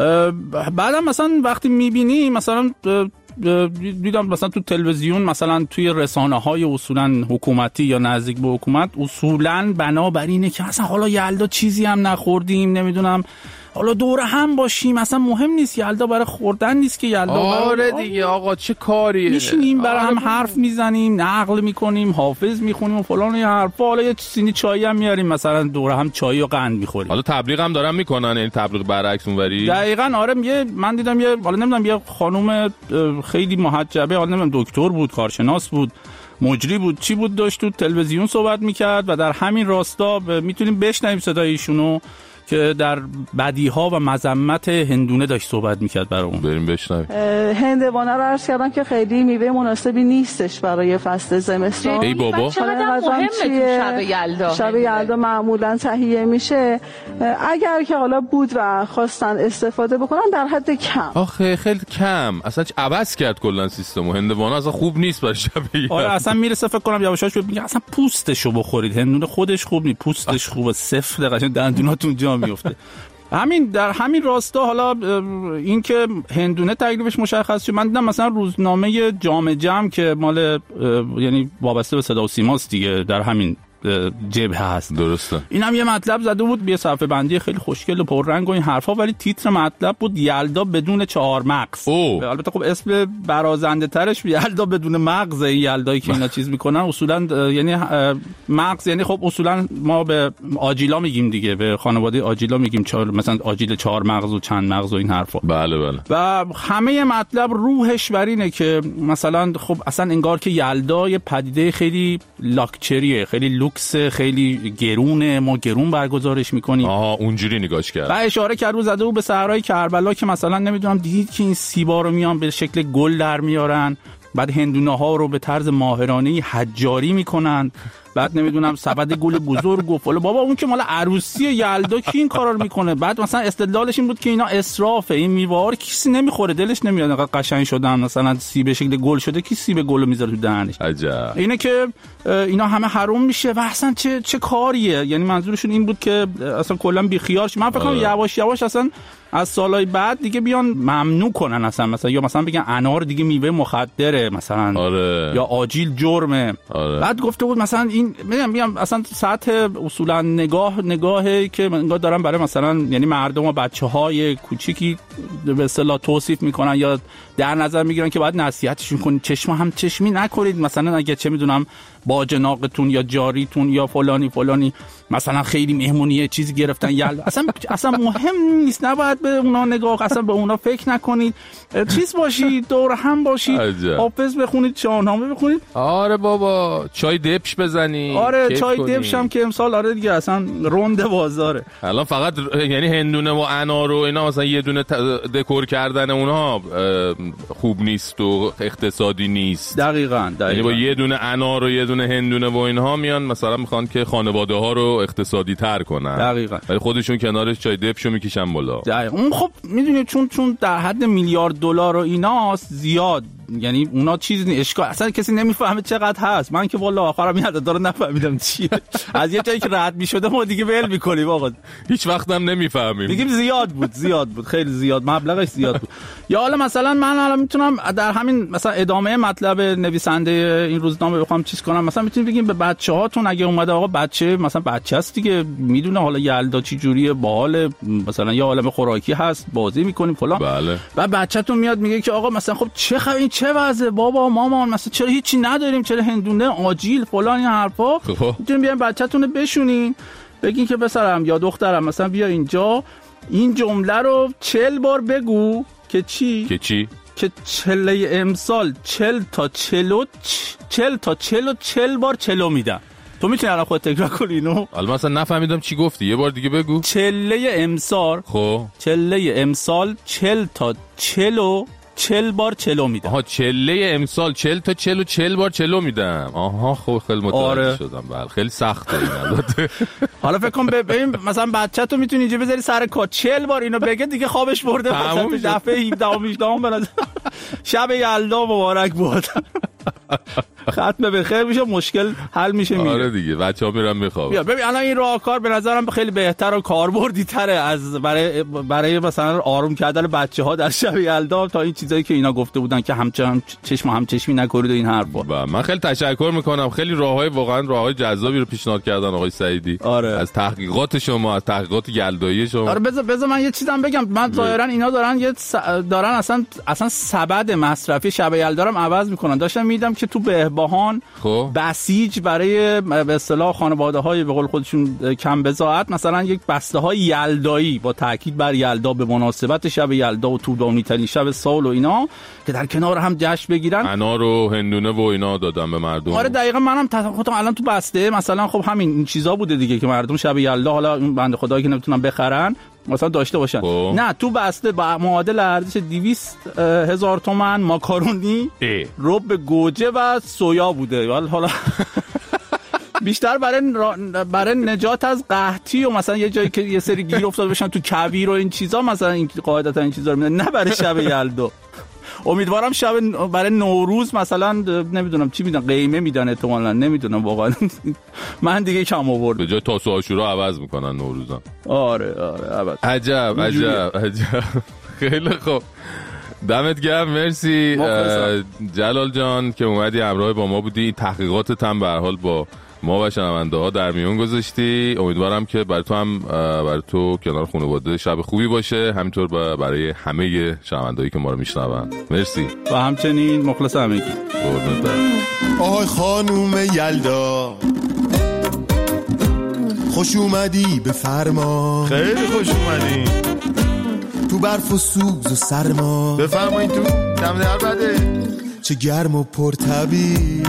بعدم مثلا وقتی میبینی مثلا دیدم مثلا تو تلویزیون مثلا توی رسانه‌های اصولا حکومتی یا نزدیک به حکومت اصولا بنابر اینه که مثلا حالا یلدا چیزی هم نخوردیم، نمیدونم حالا دور هم باشیم، اصلا مهم نیست یلدا برای خوردن نیست که یلدا آره دیگه آقا چه کاریه، میشینیم برای آره هم حرف میزنیم، نقل میکنیم، حافظ میخونیم و فلان و حرفا، حالا یه سینی چایی هم میاریم مثلا دور هم چای و قند میخوریم. حالا تبلیغ هم دارن میکنن، یعنی تبلیغ برعکس اونوری. دقیقاً آره. یه من دیدم یه حالا نمیدونم یه خانم خیلی محجبه، حالا نمیدونم دکتر بود، کارشناس بود، مجری بود، چی بود، داشت تو تلویزیون صحبت میکرد و در همین راستا میتونیم بشنویم صدای ایشونو که در بدیها و مذمت هندونه داشت صحبت میکرد برامون. بریم بشنویم. هندوانه رو عرض کردم که خیلی میوه مناسبی نیستش برای فصل زمستان. ای بابا چقدر مهمه تو شب یلدا. شب یلدا معمولا تهیه میشه، اگر که حالا بود و خواستن استفاده بکنن در حد کم. آخه خیلی کم، اصلا چه عوض کرد کلا سیستمو. هندوانه اصلا خوب نیست برای شب یلدا. آره اصلا میرسه فکر کنم یواشاش میگه اصلا پوستشو بخورید، هندونه خودش خوب نیست، پوستش خوبه، سفت قشنگ دندوناتون جا میفته. همین در همین راستا حالا این که هندونه تکلیفش مشخص شد، من دیدم مثلا روزنامه جام جم که مال یعنی وابسته به صدا و سیماست دیگه، در همین جبهه هست. درسته. اینم یه مطلب زده بود، یه صفحه بندی خیلی خوشگل و پررنگ و این حرفا، ولی تیتر مطلب بود یلدا بدون چهار مغز. البته خب اسم برازنده ترش یلدا بدون مغز. این یلدایی که اینا چیز میکنن اصولا یعنی مغز، یعنی خب اصولا ما به آجیلا میگیم دیگه، به خانواده آجیلا میگیم چهار، مثلا آجیل چهار مغز و چند مغز و این حرفا. بله بله. و همه مطلب روحش بر اینه که مثلا خب اصلا انگار که یلدا یه پدیده خیلی لاکچریه، خیلی لوکس، خیلی گرونه، ما گرون برگزارش میکنیم. آها اونجوری نگاش کرد. و اشاره کرد و زده بود به صحرای کربلا که مثلا نمیدونم دیدید که این سیبا رو میان به شکل گل در میارن، بعد هندونه ها رو به طرز ماهرانه‌ای حجاری میکنن، بعد نمیدونم سبد گل بزرگ و فلان. بابا اون که مال عروسی یلدا کی این کارا رو میکنه؟ بعد مثلا استدلالش این بود که اینا اسرافه، این میوه‌ها کسی نمیخوره، دلش نمیاد، انقدر قشنگ شدن، مثلا سیب شکل گل شده کی سیب گل رو میذاره تو دهنش؟ عجب. اینه که اینا همه حرام میشه و اصلا چه چه کاریه؟ یعنی منظورشون این بود که اصلا کلا بی خیال شه. من فکر کنم یواش یواش اصلا از سالهای بعد دیگه بیان ممنوع کنن اصلا، مثلا یا مثلا بگن انار دیگه میوه مخدره مثلا. آره. یا آجیل جرمه. آره. بعد گفته بود مثلا این میگم میگم اصلا سطح اصولا نگاه نگاهی که نگاه دارن برای مثلا یعنی مردم و بچه‌های کوچیکی به اصطلاح توصیف میکنن یا در نظر میگیرن که باید نصیحتشون کنید چشم هم چشمی نکنید، مثلا اگه چه میدونم باجناقتون یا جاریتون یا فلانی فلانی مثلا خیلی مهمونیه چیزی گرفتن یل اصلا اصلا مهم نیست، نباید به اونا نگاه، اصلا به اونا فکر نکنید، چیز باشید، دور هم باشید، حافظ بخونید، شاهنامه بخونید. آره بابا چای دبش بزنی. آره چای دبش هم که امسال آره دیگه اصلا روند بازاره. الان فقط یعنی هندونه و انار و اینا مثلا یه دونه دکور کردن اونها خوب نیست و اقتصادی نیست. دقیقاً دقیقاً. یعنی با یه دونه انار و یه دونه هندونه و اینها میان مثلا میخوان که خانواده ها رو اقتصادی تر کنن. دقیقاً. ولی خودشون کنارش چای دبشو میکشن بالا. دقیقاً. اون خب میدونید چون چون در حد میلیارد دلار و ایناست زیاد، یعنی اونا چیز نی اشکال اصلا کسی نمیفهمه چقدر هست. من که والله آخرام این عددا رو نفهمیدم چیه. از یه جایی که رد میشده ما دیگه ول میکنیم آقا، هیچ وقت هم نمیفهمیم. دیگه زیاد بود زیاد بود خیلی زیاد، مبلغش زیاد بود. یا حالا مثلا من الان میتونم در همین مثلا ادامه مطلب نویسنده این روزنامه بخوام چیز کنم، مثلا میتونید بگیم به بچه‌هاتون اگه اومده آقا بچه مثلا بچه است دیگه میدونه حالا یلدا چی جوریه، باحال، مثلا یه عالمه خوراکی هست، بازی میکنیم فلان. بله. و بچه‌تون میاد میگه که آقا مثلا خب چه خبر، این چه وضعه بابا مامان، مثلا چرا هیچی نداریم، چرا هندونه آجیل فلان این حرفا. میتونین بیان بچه‌تون رو بشونین بگین که پسرم یا دخترم مثلا بیا اینجا این جمله رو چهل بار بگو که چی؟ که چی؟ که چله امسال چل تا چلو چل تا چلو چل بار چلو میدم. تو میتونی الان خودت تکرار کنی اینو؟ الان مثلا نفهمیدم چی گفتی، یه بار دیگه بگو. چله امسال خب چله امسال چل تا چلو چل بار چلو میدم. آها چله امسال چل تا چلو چل بار چلو میدم. آها خب خیلی متوجه آره. شدم. بله خیلی سخته این البته. حالا فکر کن ببین مثلا بچه‌تو میتونی اینجا بذاری سر کار چل بار اینو بگه دیگه خوابش برده، مثلا دفعه هفده هجده به نظر شب یلدا مبارک بود. ختم به خیر میشه، مشکل حل میشه میره. آره دیگه بچه‌ها میرن میخوابن. بیا ببین الان این راهکار به نظرم خیلی بهتر و کاربردی تره از برای برای مثلا آروم کردن بچه‌ها در شب یلدا تا این چیزایی که اینا گفته بودن که همچنان چشم هم چشمی نکنید و این حرفا. من خیلی تشکر میکنم، خیلی راههای واقعا راههای جذابی رو پیشنهاد کردن آقای سعیدی. آره. از تحقیقات شما، از تحقیقات یلدایی شما. آره بذار بذار من یه چیزام بگم. من ظاهرا اینا دارن یه س... دارن اصلا اصلا سبد مصرفی شب یلدا رو عوض میکنن. داشتم میدیدم که تو بهبهان خب بسیج برای به اصطلاح خانواده‌های به قول خودشون کم بضاعت مثلا یک بسته‌های یلدایی با تاکید بر یلدا به مناسبت شب یلدا و طولانی‌ترین شب سال و اینا که در کنار هم جشن بگیرن. انار و هندونه و اینا دادن به مردم. آره دقیقاً. منم خودم الان تو بسته مثلا خب همین این چیزا بوده دیگه که مردم شب یلدا حالا این بنده خدایی که نمیتونن بخرن مثلا داشته باشن. خب. نه تو بسته با معادل ارزش دویست هزار تومان ماکارونی، رب گوجه و سویا بوده. حالا بیشتر برای برای نجات از قحطی و مثلا یه جایی که یه سری گیر افتاده بشن تو کویر و این چیزا مثلا این قاعدتا این چیزا رو میدن، نه برای شب یلدا. امیدوارم شب برای نوروز مثلا نمیدونم چی میدن، قیمه میدن احتمالاً، نمیدونم واقعا. من دیگه کم آورد به جای تاسو عاشورا عوض میکنن نوروزم. آره آره عوض. عجب عجب عجب. خیلی خوب، دمت گرم، مرسی جلال جان که اومدی همراه با ما بودی. تحقیقاتت هم به هر حال با ما و شنونده ها در میون گذاشتی. امیدوارم که برای تو هم برای تو کنار خانواده شب خوبی باشه، همینطور برای همه شنوندهایی که ما رو میشنون. مرسی. و همچنین مخلص همگی. آهای خانوم یلدا خوش اومدی بفرما. خیلی خوش اومدی تو برف و سوز و سرما. بفرمایید تو دم در بده. چه گرم و پرطبی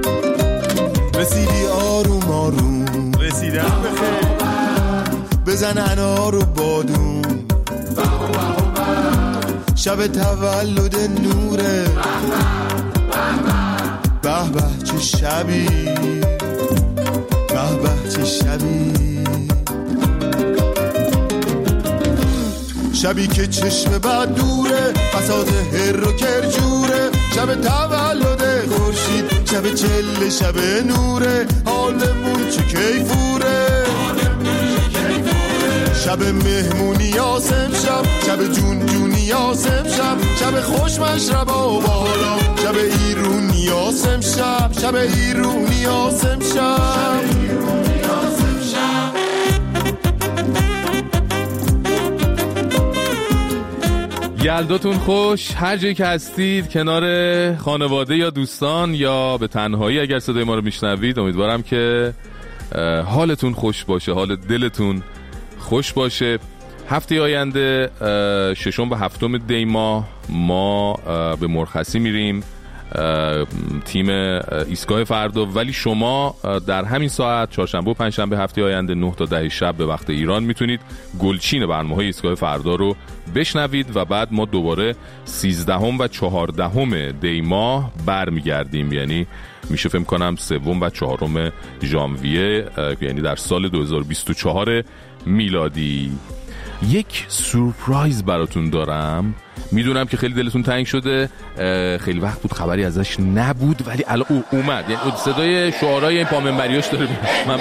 رسیدی آروم آروم. رسیدم بخیر. بزن انار و بادوم. شب تولد نوره. به به چه شبی. به به چه شبی. شبی که چشم بد دوره. فساد هر و کرجوره. شب تولد خورشید. شب چله شب نوره. حالمون چه کیفوره. شب مهمونی آسم شب. شب جون جونی آسم شب. شب خوش مشربا و بالا. شب ایرونی آسم شب. شب ایرونی آسم شب. یلداتون خوش. هر جایی که هستید، کنار خانواده یا دوستان یا به تنهایی اگر صدای ما رو میشنوید، امیدوارم که حالتون خوش باشه، حال دلتون خوش باشه. هفته آینده ششم و هفتم دی ماه ما به مرخصی میریم، تیم ایستگاه فردا، ولی شما در همین ساعت چهارشنبه و پنجشنبه هفته آینده نه تا ده شب به وقت ایران میتونید گلچین برنامه‌های ایستگاه فردا رو بشنوید و بعد ما دوباره سیزدهم و چهاردهم دی ماه برمیگردیم، یعنی میشه فهم کنم سوم و چهارم ژانویه، یعنی در سال دو هزار و بیست و چهار میلادی. یک سورپرایز براتون دارم. میدونم که خیلی دلتون تنگ شده، خیلی وقت بود خبری ازش نبود، ولی الان او اومد، یعنی صدای شعارهای این پامنبریاش داره. من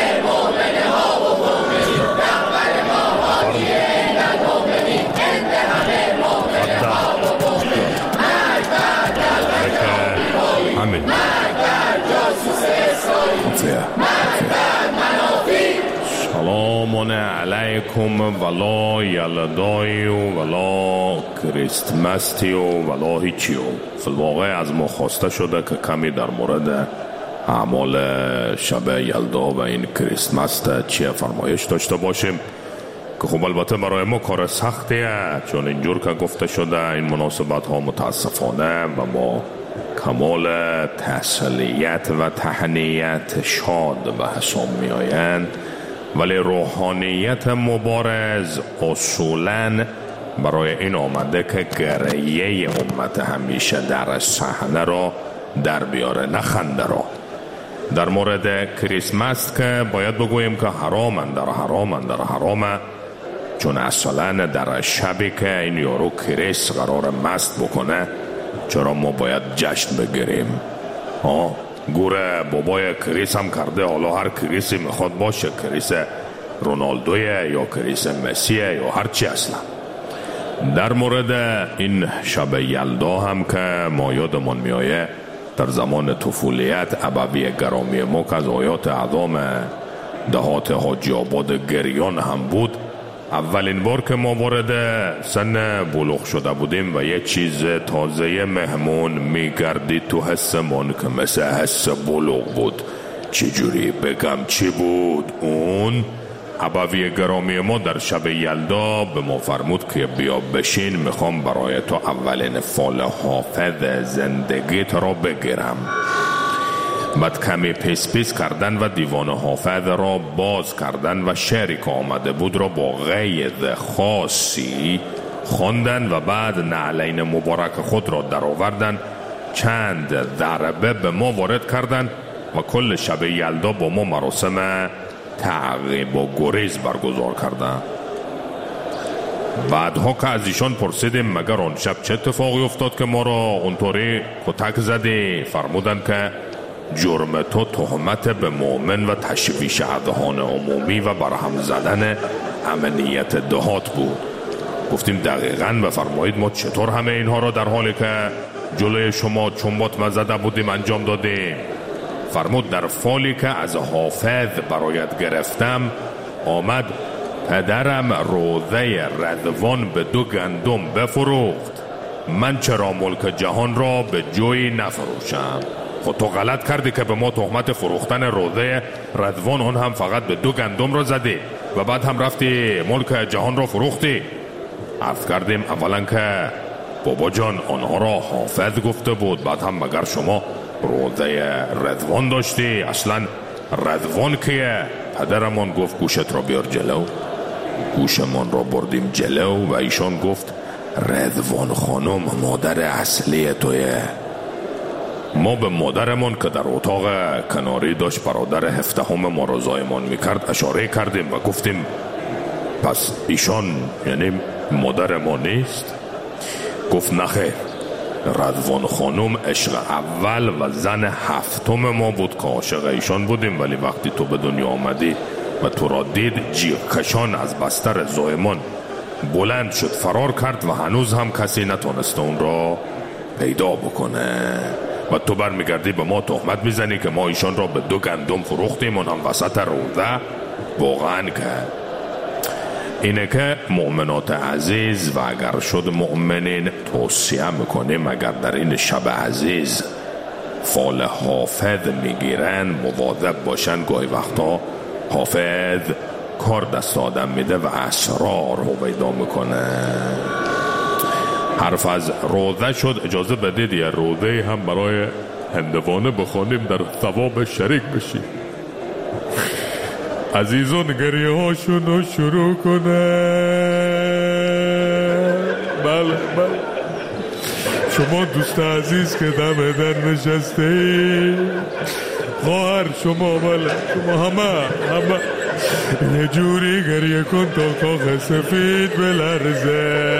سلام علیکم ولا یلدایی ولا کریستمستی ولا هیچی. فالواقع از ما خواسته شده که کمی در مورد اعمال شب یلدا و این کریستمس چیه فرمایش داشته باشیم، که خب البته برای ما کار سختیه، چون اینجور که گفته شده این مناسبت ها متاسفانه و ما کمال تسلیت و تهنیت شاد به حساب می آیند، ولی روحانیت مبارز اصولاً برای این آمده که گریه امت همیشه در صحنه را در بیاره، نه خنده را. در مورد کریسمس که باید بگوییم که حرامن در حرامن در حرامه، چون اصلا در شبی که این یارو کریس قرار مست بکنه چرا ما باید جشن بگیریم؟ ها گوره بابای کریس هم کرده، حالا هر کریسی میخواد باشه، کریس رونالدویه یا کریس مسیه یا هر چی اصلا. در مورد این شب یلدا هم که ما یادمان میآیه در زمان طفولیت ابوی گرامی ما که از آیات اعظم دهات حاجی آباد گریان هم بود، اولین بار که ما وارد سن بلوغ شده بودیم و یه چیز تازه مهمون میگردید تو حسمون که مثل حس بلوغ بود. چجوری بگم چی بود اون؟ ابوی گرامی ما در شب یلدا به ما فرمود که بیا بشین، میخوام برای تو اولین فال حافظ زندگیت را بگیرم. بعد کمی پیس پیس کردن و دیوان حافظ را باز کردن و شعری که آمده بود را با غیظ خاصی خواندن و بعد نعلین مبارک خود را در آوردن، چند ضربه به ما وارد کردن و کل شب یلدا با ما مراسم تعقیب و گریز برگزار کردن. بعدها که از ایشان پرسیدیم مگر آن شب چه اتفاقی افتاد که ما را اونطوری کتک زدی؟ فرمودن که جرم تو تهمت به مؤمن و تشویش اذهان عمومی و برهم زدن امنیت دهات بود. گفتیم دقیقاً بفرمایید ما چطور همه اینها را در حالی که جلوی شما چنبات مزده بودیم انجام دادیم؟ فرمود در فالی که از حافظ برایت گرفتم آمد پدرم روضه رضوان به دو گندم بفروخت، من چرا ملک جهان را به جوی نفروشم؟ خود تو غلط کردی که به ما تهمت فروختن روضه رضوان اون هم فقط به دو گندم را زدی و بعد هم رفتی ملک جهان را فروختی. عرض کردیم اولا که بابا جان آنها را حافظ گفته بود، بعد هم مگر شما روضه رضوان داشتی؟ اصلا رضوان که پدرمان گفت گوشت را بیار جلو، گوشمان را بردیم جلو و ایشان گفت رضوان خانم مادر اصلی تویه. ما به مادرمان که در اتاق کناری داشت برادر هفدهم ما را زایمان میکرد اشاره کردیم و گفتیم پس ایشان یعنی مادر ما نیست؟ گفت نخیر، رضوان خانم عشق اول و زن هفتم ما بود که عاشق ایشان بودیم، ولی وقتی تو به دنیا آمدی و تو را دید جیغ کشان از بستر زایمان بلند شد فرار کرد و هنوز هم کسی نتونسته اون را پیدا بکنه و تو برمیگردی به ما تهمت میزنی که ما ایشان را به دو گندم فروختیم اون هم وسط روضه. واقعا که اینه که مؤمنات عزیز و اگر شد مؤمنین توصیه میکنیم اگر در این شب عزیز فال حافظ میگیرن مواظب باشن، گاهی وقتا حافظ کار دست آدم میده و اسرار رو پیدا میکنه. حرف از روضه شد، اجازه بدید یه روضه هم برای هندوانه بخونیم در ثواب شریک بشیم. عزیزان گریه هاشون رو شروع کنه. بله بله شما دوست عزیز که دم در نشسته ای، خواهر شما بله شما همه همه یه جوری گریه کن تا کاخ سفید بلرزه.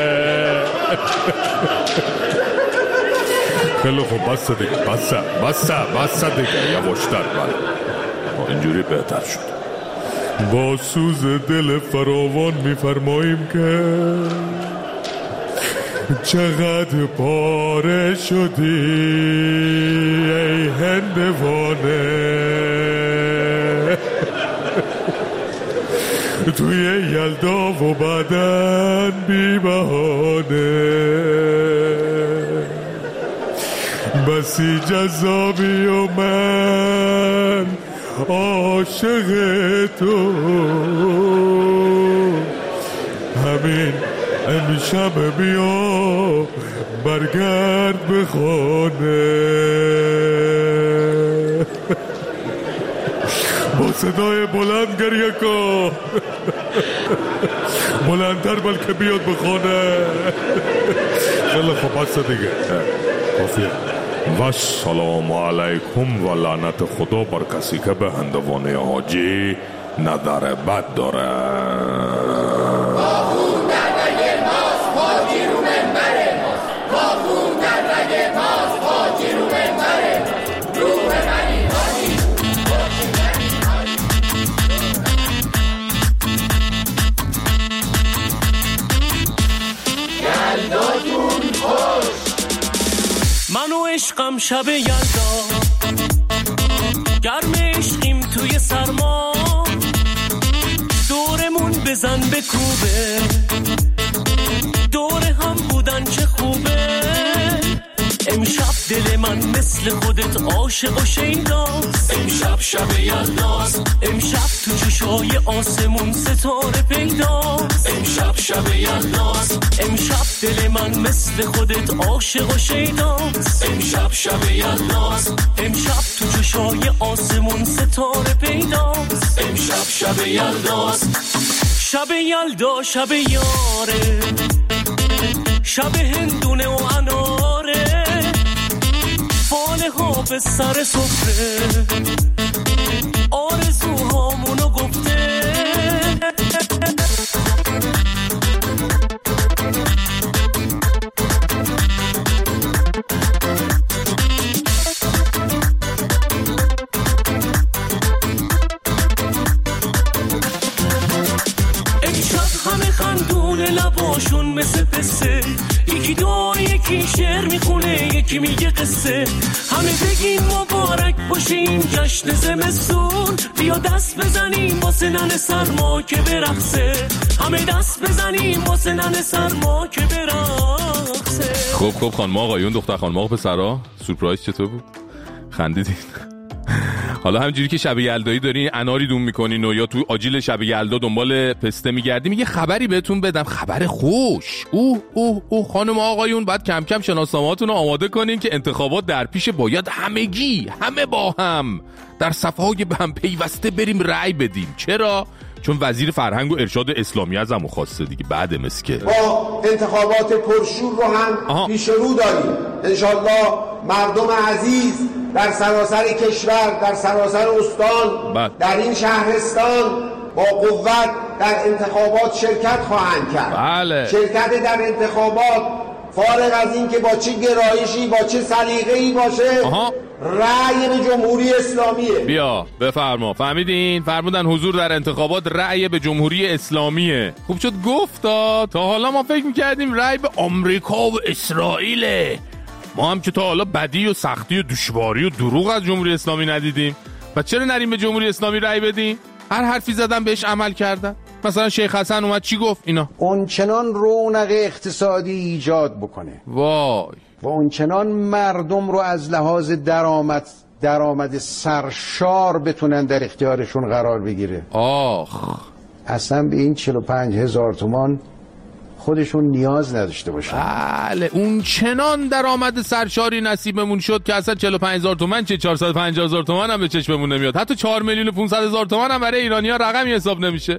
خیلی خوب بسته دیگه بسته بسته بسته دیگه یواشتر. بله اینجوری بهتر شد. با سوز دل فراوان میفرماییم که چقدر پاره شدی ای هندوانه، توی یلدا و بدن بی بهانه، بسی جذابی و من عاشق تو، همین امشب بیا برگرد به خانه. با صدای بلند گریه کن، بلندتر بلکه بیاد به خانه. خیلی خوب بسته دیگه کافیه. و سلام علیکم و لعنت خدا بر کسی که به هندوانه حاجی نظر بد داره. باخون در رگ ماست حاجی رو منبر ماست، باخون در رگ ماست حاجی رو منبر ماست، روح منی حاجی یلداتون خوش. من و عشقم شب یلدا گرم عشقیم توی سرما، دورمون بزن به کوبه، دور هم بودن چه خوبه. امشب دل من مثل خودت عاشق و شیداست، امشب شب یلداست، امشب تو چشای آسمون ستاره پیداست، امشب شب یلداست، امشب دل من مثل خودت عاشق و شیداست، امشب شب یلداست، امشب تو چشای آسمون ستاره پیداست، امشب شب یلداست. شب یلدا شب یاره، شب هندونه و اناره، فاله ها به سر سفره، آرزوهامونو گفته. امشب همه خندونه لباشون مثل پسته، یکی دور یکی شعر میخونه یکی میگه قصه. همه بگین مبارک باشه این جشن زمستون، بیا دست بزنیم واسه ننه سرما که برقصه. همه دست بزنیم واسه ننه سرما که برقصه. خب خب خانم آقایون، دختر خانم آقا پسرا، سورپرایز چطور بود؟ خندیدین؟ حالا همینجوری که شب یلدایی دارین اناری دون میکنین و یا تو آجیل شب یلدا دنبال پسته میگردین، یه خبری بهتون بدم، خبر خوش. اوه اوه اوه خانم آقایون، باید کم کم شناسنامه‌هاتون رو آماده کنین که انتخابات در پیش، باید همگی همه با هم در صفهای به هم پیوسته بریم رأی بدیم. چرا؟ چون وزیر فرهنگ و ارشاد اسلامی ازمون خواسته دیگه. بعد مسکه با انتخابات پرشور رو هم پیش رو داریم. انشالله مردم عزیز در سراسر کشور، در سراسر استان، بله. در این شهرستان با قوت در انتخابات شرکت خواهند کرد. بله. شرکت در انتخابات فارغ از این که با چه گرایشی با چه سلیقه‌ای باشه، آها. رأی به جمهوری اسلامیه. بیا بفرما. فهمیدین؟ فرمودن حضور در انتخابات رأی به جمهوری اسلامیه. خوب شد گفتا. تا حالا ما فکر میکردیم رأی به آمریکا و اسرائیله. ما هم که تا حالا بدی و سختی و دشواری و دروغ از جمهوری اسلامی ندیدیم. و چرا نریم به جمهوری اسلامی رأی بدیم؟ هر حرفی زدن بهش عمل کردن. مثلا شیخ حسن اومد چی گفت اینا؟ اونچنان رونق اقتصادی ایجاد بکنه، وای، و اونچنان مردم رو از لحاظ درآمد درآمد سرشار بتونن در اختیارشون قرار بگیره. آخ، اصلا به این چهل و پنج هزار تومان خودشون نیاز نداشته باشن. بله، اون چنان درآمد سرشاری نصیبمون شد که اصلا چهل و پنج هزار تومان چه چهارصد و پنجاه هزار تومان هم به چشممون نمیاد. حتی چهار میلیون و پانصد هزار تومان هم برای ایرانی‌ها رقمی حساب نمیشه.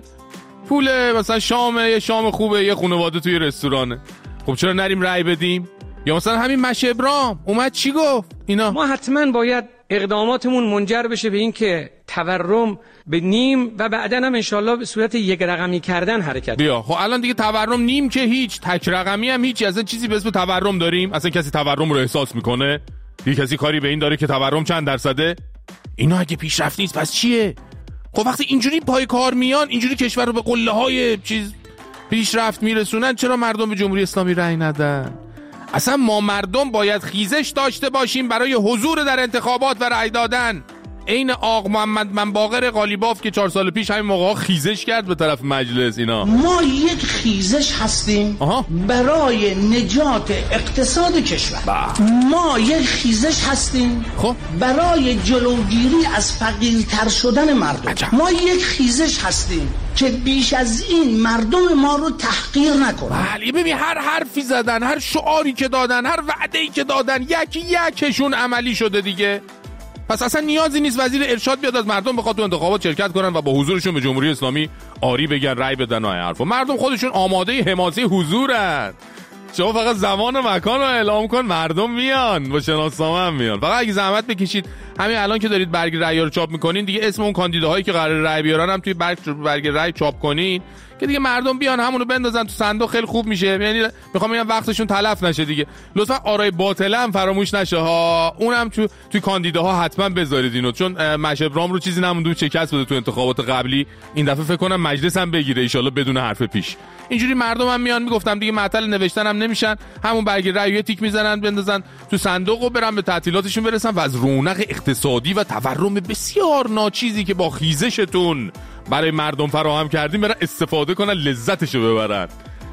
پول مثلا شام یه شام خوبه یه خانواده توی رستورانه. خب چرا نریم رأی بدیم؟ یا مثلا همین مشه ابرام اومد چی گفت اینا؟ ما حتما باید اقداماتمون منجر بشه به این که تورم به نیم و بعداً هم انشالله به صورت یک رقمی کردن حرکت. بیا خب الان دیگه تورم نیم که هیچ، تک رقمی هم هیچ. اصلا چیزی به اسم تورم داریم؟ اصلا کسی تورم رو احساس میکنه؟ دیگه کسی کاری به این داره که تورم چند درصده؟ اینا اگه پیشرفت نیست پس چیه؟ خب وقتی اینجوری پای کار میان، اینجوری کشور رو به قله های چیز پیشرفت میرسونن، چرا مردم به جمهوری اسلامی رأی ندن؟ اصلا ما مردم باید خیزش داشته باشیم برای حضور در انتخابات و رأی دادن. عین آق محمد منباقر قالیباف که چهار سال پیش همین موقع خیزش کرد به طرف مجلس. اینا ما یک خیزش هستیم آها. برای نجات اقتصاد کشور با. ما یک خیزش هستیم خب. برای جلوگیری از فقیرتر شدن مردم عجب. ما یک خیزش هستیم که بیش از این مردم ما رو تحقیر نکنن. بله ببین، هر حرفی زدن، هر شعاری که دادن، هر وعده‌ای که دادن، یکی یکشون عملی شده دیگه. پس اصلا نیازی نیست وزیر ارشاد بیاد از مردم بخواد تو انتخابات شرکت کنن و با حضورشون به جمهوری اسلامی آری بگن، رأی بدن و این حرفا. مردم خودشون آماده حماسه حضورن. شما فقط زمان و مکان رو اعلام کن، مردم میان، با شناسنامه هم میان. فقط اگه زحمت بکشید همین الان که دارید برگ رأی رو چاپ میکنین، دیگه اسم اون کاندیداهایی که قرار رأی بیارن هم توی برگ برگ رأی چاپ کنین که دیگه مردم بیان همونو بندازن تو صندوق. خیلی خوب میشه. یعنی میخوام اینا وقتشون تلف نشه دیگه. لطفا آرای باطله هم فراموش نشه ها. اونم تو توی کاندیداها حتما بذارید اینو، چون مشه ابرام رو چیزی نمونده شکست بده تو انتخابات قبلی. این دفعه فکر کنم مجلس هم بگیره ان شاءالله بدون حرف پیش. اینجوری مردم هم میان، میگفتم دیگه معطل نوشتن هم نمیشن، همون برگ رأی تیک میزنن بندازن تو صندوق و برن به تعطیلاتشون برسن و از رونق اقتصادی و تورم بسیار ناچیزی که با خیزشتون برای مردم فراهم کردیم برن استفاده کنن، لذتشو ببرن.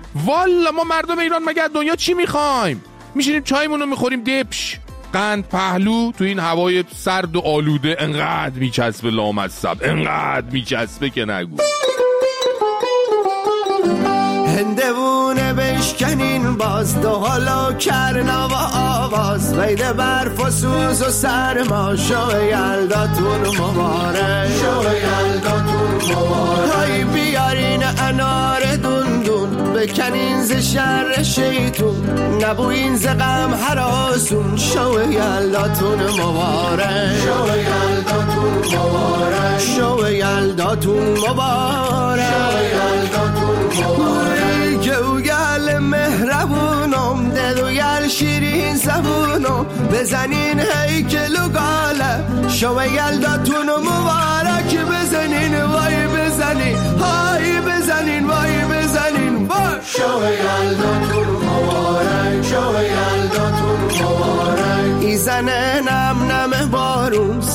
والا ما مردم ایران مگه دنیا چی میخوایم؟ میشینیم چایمون رو میخوریم دبش، قند پهلو تو این هوای سرد و آلوده. انقدر میچسبه لامصب، انقدر میچسبه که نگو. هندوونه بشکنین باز، دو حالا کرنا و آواز، ویده برف و سوز و سرما، شو یلداتون مبارک، شو یلداتون مبارک. های بیارین انار دون دون، بکنین ز شر شیطون، نبوین ز غم هراسون، شو یلداتون مبارک، شو یلداتون مبارک، شو یلداتون مبارک، شو یلداتون مبارک. گوگل مهربونم، دلوگل شیرین زبونم، بزنین هیکل و گاله، شو یلداتون مبارک. بزنین وای بزنین، های بزنین وای بزنین.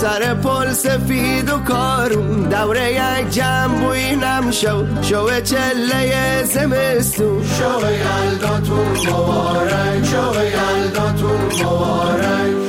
سر پل سفید و کارون دوره یک جنبوی نمشو شو چله زمستون شو یلداتون مبارک شو یلداتون مبارک.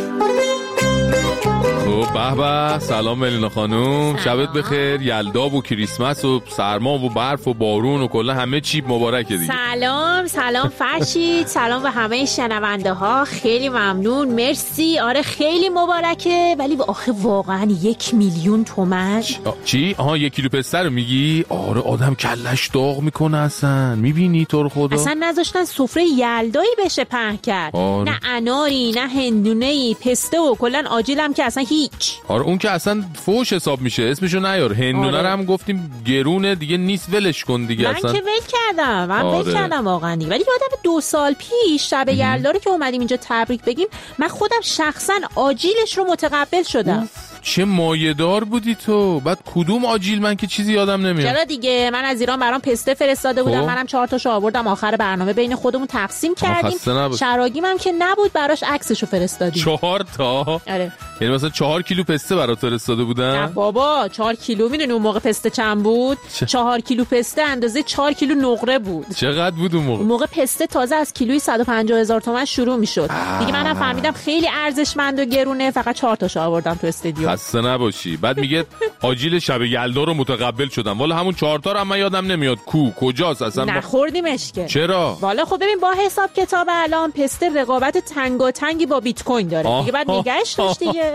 به به، سلام ملینا خانوم، شبت بخیر. یلدا و کریسمس و سرما و برف و بارون و کلا همه چی مبارکه دیگه. سلام سلام فرشید، سلام به همه شنونده ها، خیلی ممنون، مرسی. آره خیلی مبارکه، ولی آخه واقعا یک میلیون تومن چی؟ آها یک کیلو پسته رو میگی؟ آره آدم کلش داغ میکنه اصلا، میبینی تو رو خدا اصلا نذاشتن سفره یلدایی بشه پهن کرد. آره. نه اناری نه هندونه‌ای، پسته و کلا آجیلم که اصلا هیچ. آره اون که اصلا فوش حساب میشه، اسمشو نیار. هندونه آره. رو هم گفتیم گرونه دیگه نیست، ولش کن دیگه. من اصلا که ول کردم من آره. ول کردم واقعا. ولی یادم دو سال پیش شب یلدا رو که اومدیم اینجا تبریک بگیم، من خودم شخصا آجیلش رو متقبل شدم. چه مایه‌دار بودی تو. بعد کدوم آجیل؟ من که چیزی یادم نمیاد. چرا دیگه، من از ایران برام پسته فرستاده بودم، منم چهار تاشو آوردم آخر برنامه بین خودمون تقسیم کردیم. شراگیم هم که نبود براش عکسشو فرستادیم. چهار تا؟ آره. یعنی مثلا چهار کیلو پسته برات فرستاده بودن؟ نه بابا، چهار کیلو. میدونی اون موقع پسته چند بود؟ چه؟ چهار کیلو پسته اندازه چهار کیلو نقره بود. چقدر بود اون موقع؟ اون موقع پسته تازه از کیلویی صد و پنجاه هزار تومان شروع میشد. دیگه منم فهمیدم خیلی ارزشمند و گرونه، فقط چهار تاشو آوردم تو استودیو. خسته نباشی. بعد میگه آجیل شب یلدا رو متقبل شدم. والا همون چهار تا رو من یادم نمیاد کو کجاست اصلا. نخوردیمش که. چرا؟ والا خب ببین با حساب کتاب الان پسته رقابت تنگاتنگی با بیت کوین داره. آه. دیگه بعد نگهش داشت دیگه.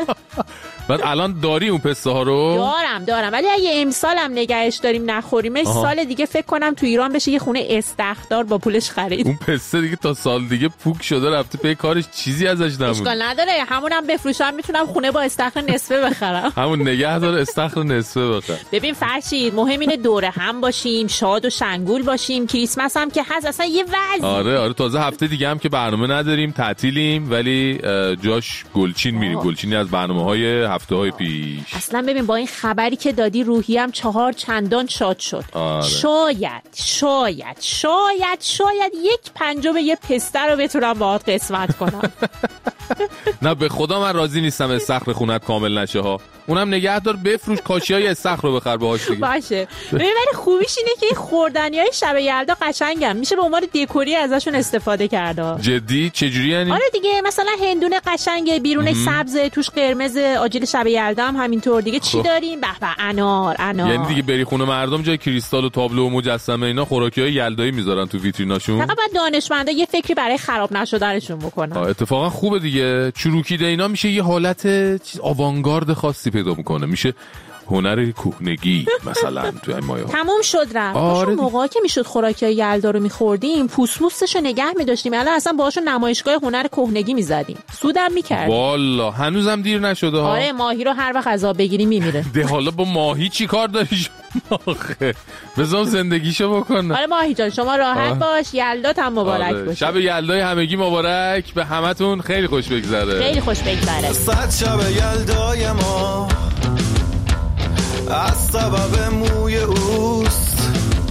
بعد الان داری اون پسته ها رو؟ دارم دارم ولی اگه امسال هم نگهش داریم نخوریمش، سال دیگه فکر کنم تو ایران بشه یه خونه استخدار با پولش خرید. اون پسته دیگه تا سال دیگه پوک شده رفته پی کارش، چیزی ازش نمونه. اشکال نداره، همونم بفروشم، میتونم خونه با استخر نصفه بخرم. همون نگه داره استخر نصفه بخر. ببین فرشید، مهم اینه دوره هم باشیم، شاد و شنگول باشیم. کریسمس هم که هست اصلا یه وضعی. آره آره تازه هفته دیگه هم که برنامه نداریم، تعطیلیم، ولی جاش گلچین میریم. گلچینی از برنامه‌های هفته‌های پیش. اصلا ببین با این خبری که دادی روحیم چهار چندان شاد شد. آره. شاید شاید شاید شاید یک پنجم یه پسته رو بتونم باهات قسمت کنم. نه به خدا من راضی نیستم استخر خونت کامل نشه ها. اونم نگهدار بفروش، کاشیای استخر رو بخر باهاش دیگه. باشه. ببین ولی خوبیش اینه که این خوردنیای شب یلدا قشنگن، میشه به عنوان دکوری ازشون استفاده کرد. جدی چجوری یعنی؟ آره دیگه، مثلا هندونه قشنگه، بیرونش سبزه، توش قرمز. آجیل شب یلدا هم همینطور دیگه. چی داریم؟ به به انار انار. یعنی دیگه بری خونه مردم جای کریستال و تابلو و مجسمه اینا خوراکیای یلدایی میذارن تو ویتریناشون. فقط بعد دانشمندا یه فکری برای خراب نشدنشون بکنن. اتفاقا خوبه دیگه، چروکیده اینا میشه یه حالت چیز آوانگارد خاصی پیدا میکنه، میشه هنر کهنگی مثلا تو این مایه ها. تموم شد رفت. آره موقعی که میشد خوراکیای یلدا رو میخوردیم پوست موستشو نگه میداشتیم، الان اصلا باهاشون نمایشگاه هنر کهنگی میزدیم، سودم میکرد. والا هنوزم دیر نشده ها. آره ماهی رو هر وقت غذا بگیری میمیره. ده حالا با ماهی چی کار داری آخه؟ بذار زندگیشو بکنه. آره ماهی جان شما راحت باش، یلدات هم مبارک آره. باشه. شب یلدای همگی مبارک به همتون، خیلی خوش بگذره. خیلی خوش بگذره. صد شب یلدای ما از سبب موی اوست،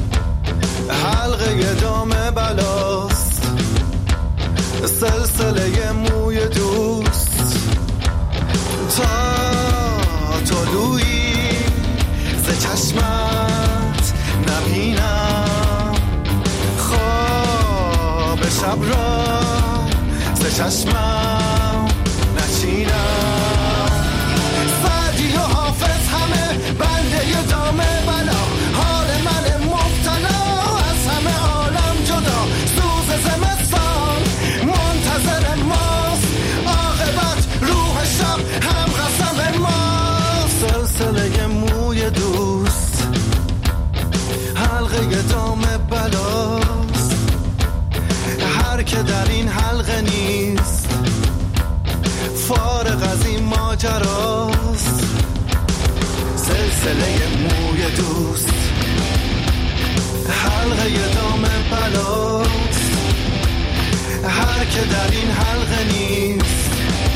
حلقه دام بلاست، سلسله موی دوست، تا طلوعی ز چشمت نبینم، خواب شب را ز چشمم نچینم، سعدی و حافظ همه بنده دام بلا، حال من مبتلا از همه عالم جدا، سوز زمستان منتظر ماست، عاقبت روح شب هم قسم ماست، سلسله موی دوست، حلقه دام بلاست، هر که در این حلقه نیست فارغ از این ماجراست، سلسله موی دوست، حلقه دام بلاست، هر که در این حلقه نیست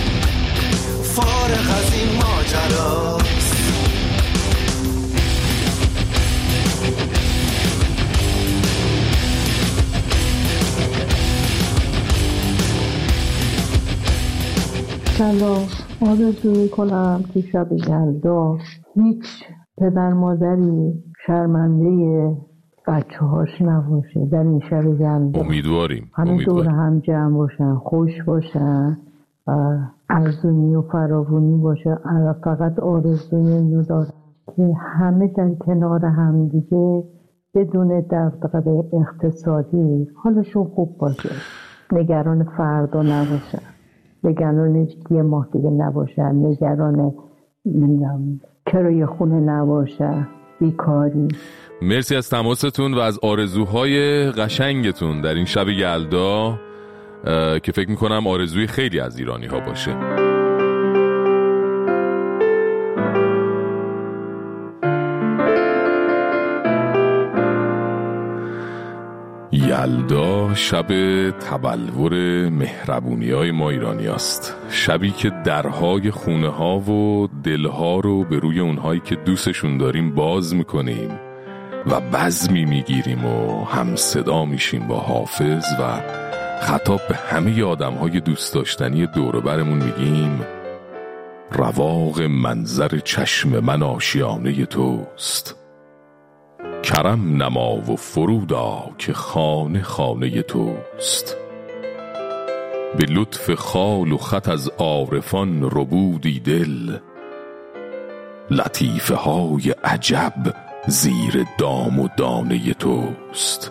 فارغ از این ماجراست. سلام، آرزو میکنم که شب یلدا هیچ پدر مادری شرمنده بچه هاش نباشه در این شب یلدا. امیدواریم همه دور هم جمع باشن، خوش باشن، ارزونی و فراوانی باشه. فقط آرزوی اینو دارم که همه در کنار هم دیگه بدون دغدغه اقتصادی حالشون خوب باشه، نگران فردا نباشن، نگران یه ماه دیگه نباشن، نگران کرایه خونه نباشن، بیکاری. مرسی از تماستون و از آرزوهای قشنگتون در این شب یلدا که فکر میکنم آرزوی خیلی از ایرانی ها باشه. یلدا شب تبلور مهربونی های ما ایرانی است. شبی که درهای خونه ها و دلها رو به روی اونهایی که دوستشون داریم باز میکنیم و بزمی میگیریم و هم صدا میشیم با حافظ و خطاب به همه آدم های دوست داشتنی دور و برمون میگیم رواق منظر چشم من آشیانه توست، کرم نما و فرودا که خانه خانه توست. به لطف خال و خط از عارفان ربودی دل، لطیفه های عجب زیر دام و دانه توست.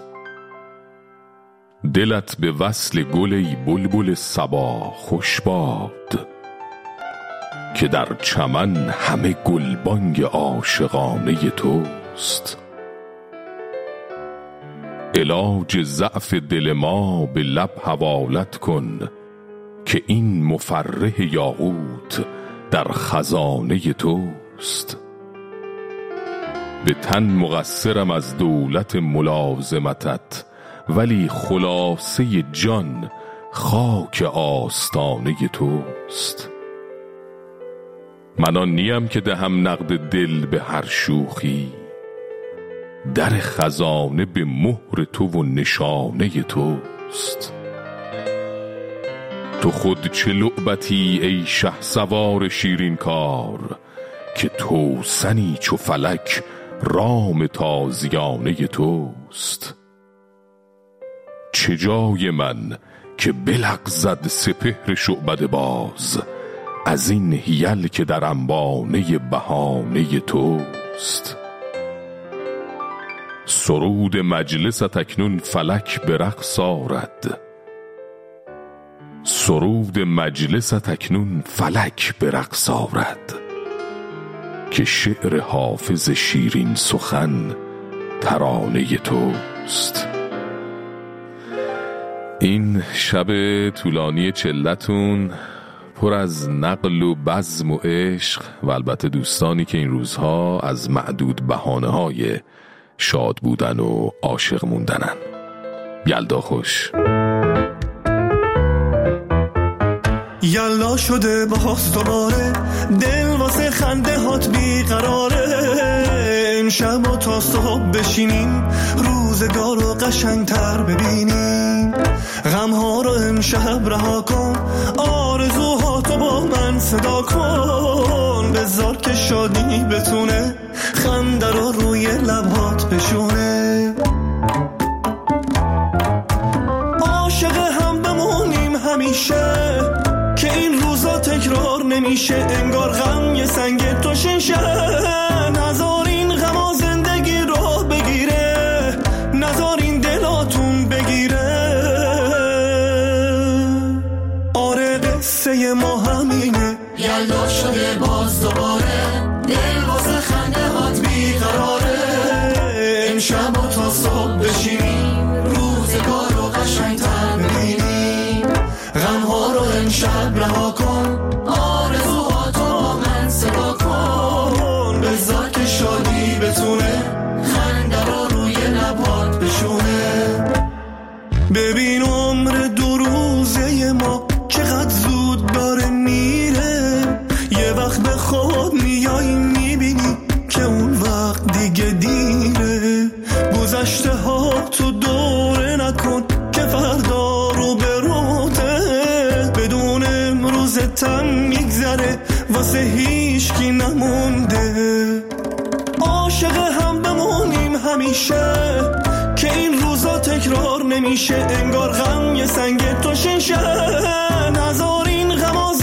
دلت به وصل گلی بلبل صبا خوش باد، که در چمن همه گلبانگ عاشقانه توست. علاج ضعف دل ما به لب حوالت کن، که این مفرح یاقوت در خزانه توست. به تن مقصرم از دولت ملازمتت، ولی خلاصه جان خاک آستانه توست. من آن نیم که دهم نقد دل به هر شوخی، در خزانه به مهر تو و نشانه توست. تو خود چه لعبتی ای شه سوار شیرین کار، که توسنی چو فلک رام تازیانه توست. چه جای من که بلغزد سپهر شعبده باز، از این حیل که در انبانه بهانه توست. سرود مجلست اکنون فلک به رقص آرد، سرود مجلست اکنون فلک به رقص آرد، که شعر حافظ شیرین سخن ترانه توست. این شب طولانی چلتون پر از نقل و بزم و عشق و البته دوستانی که این روزها از معدود بهانه‌های شاد بودن و عاشق موندنن. یلدا خوش. یلا شده باز دوباره، دل واسه خنده هات بیقراره. امشب و تا صبح بشینیم، روزگار رو قشنگتر ببینیم. غم ها رو امشب رها کن، آرزوهاتو با من صدا کن. بذار که شادی بتونه خنده رو روی لبات بشونه. عاشق هم بمونیم همیشه، که این روزا تکرار نمیشه. انگار غم یه سنگ تو شنشه، نذار این غم زندگی رو بگیره، نذار این دلاتون بگیره. آره قصه ما همینه، یلدا شده باز دوباره، دل واسه خنده هات بیقراره. امشب و تا صبح بشینیم، روزگار رو قشنگتر ببینیم. غم ها رو امشب رها کن، آرزوهاتو با من صدا کن. بذار که شادی بتونه خنده رو روی لبات بشونه. ببین عمر دو روزه ما چقدر زود داره میره. یه وقت به خود میای میبینی که اون وقت دیگه دیره. گذشته ها تو دوره نکن، که فردا رو به روته. بدون امروز تم میگذره، واسه هیچ کی نمونده. عاشق هم بمونیم همیشه که این روزا تکرار نمیشه. انگار غم یه سنگ تو شیشه، نذار این غم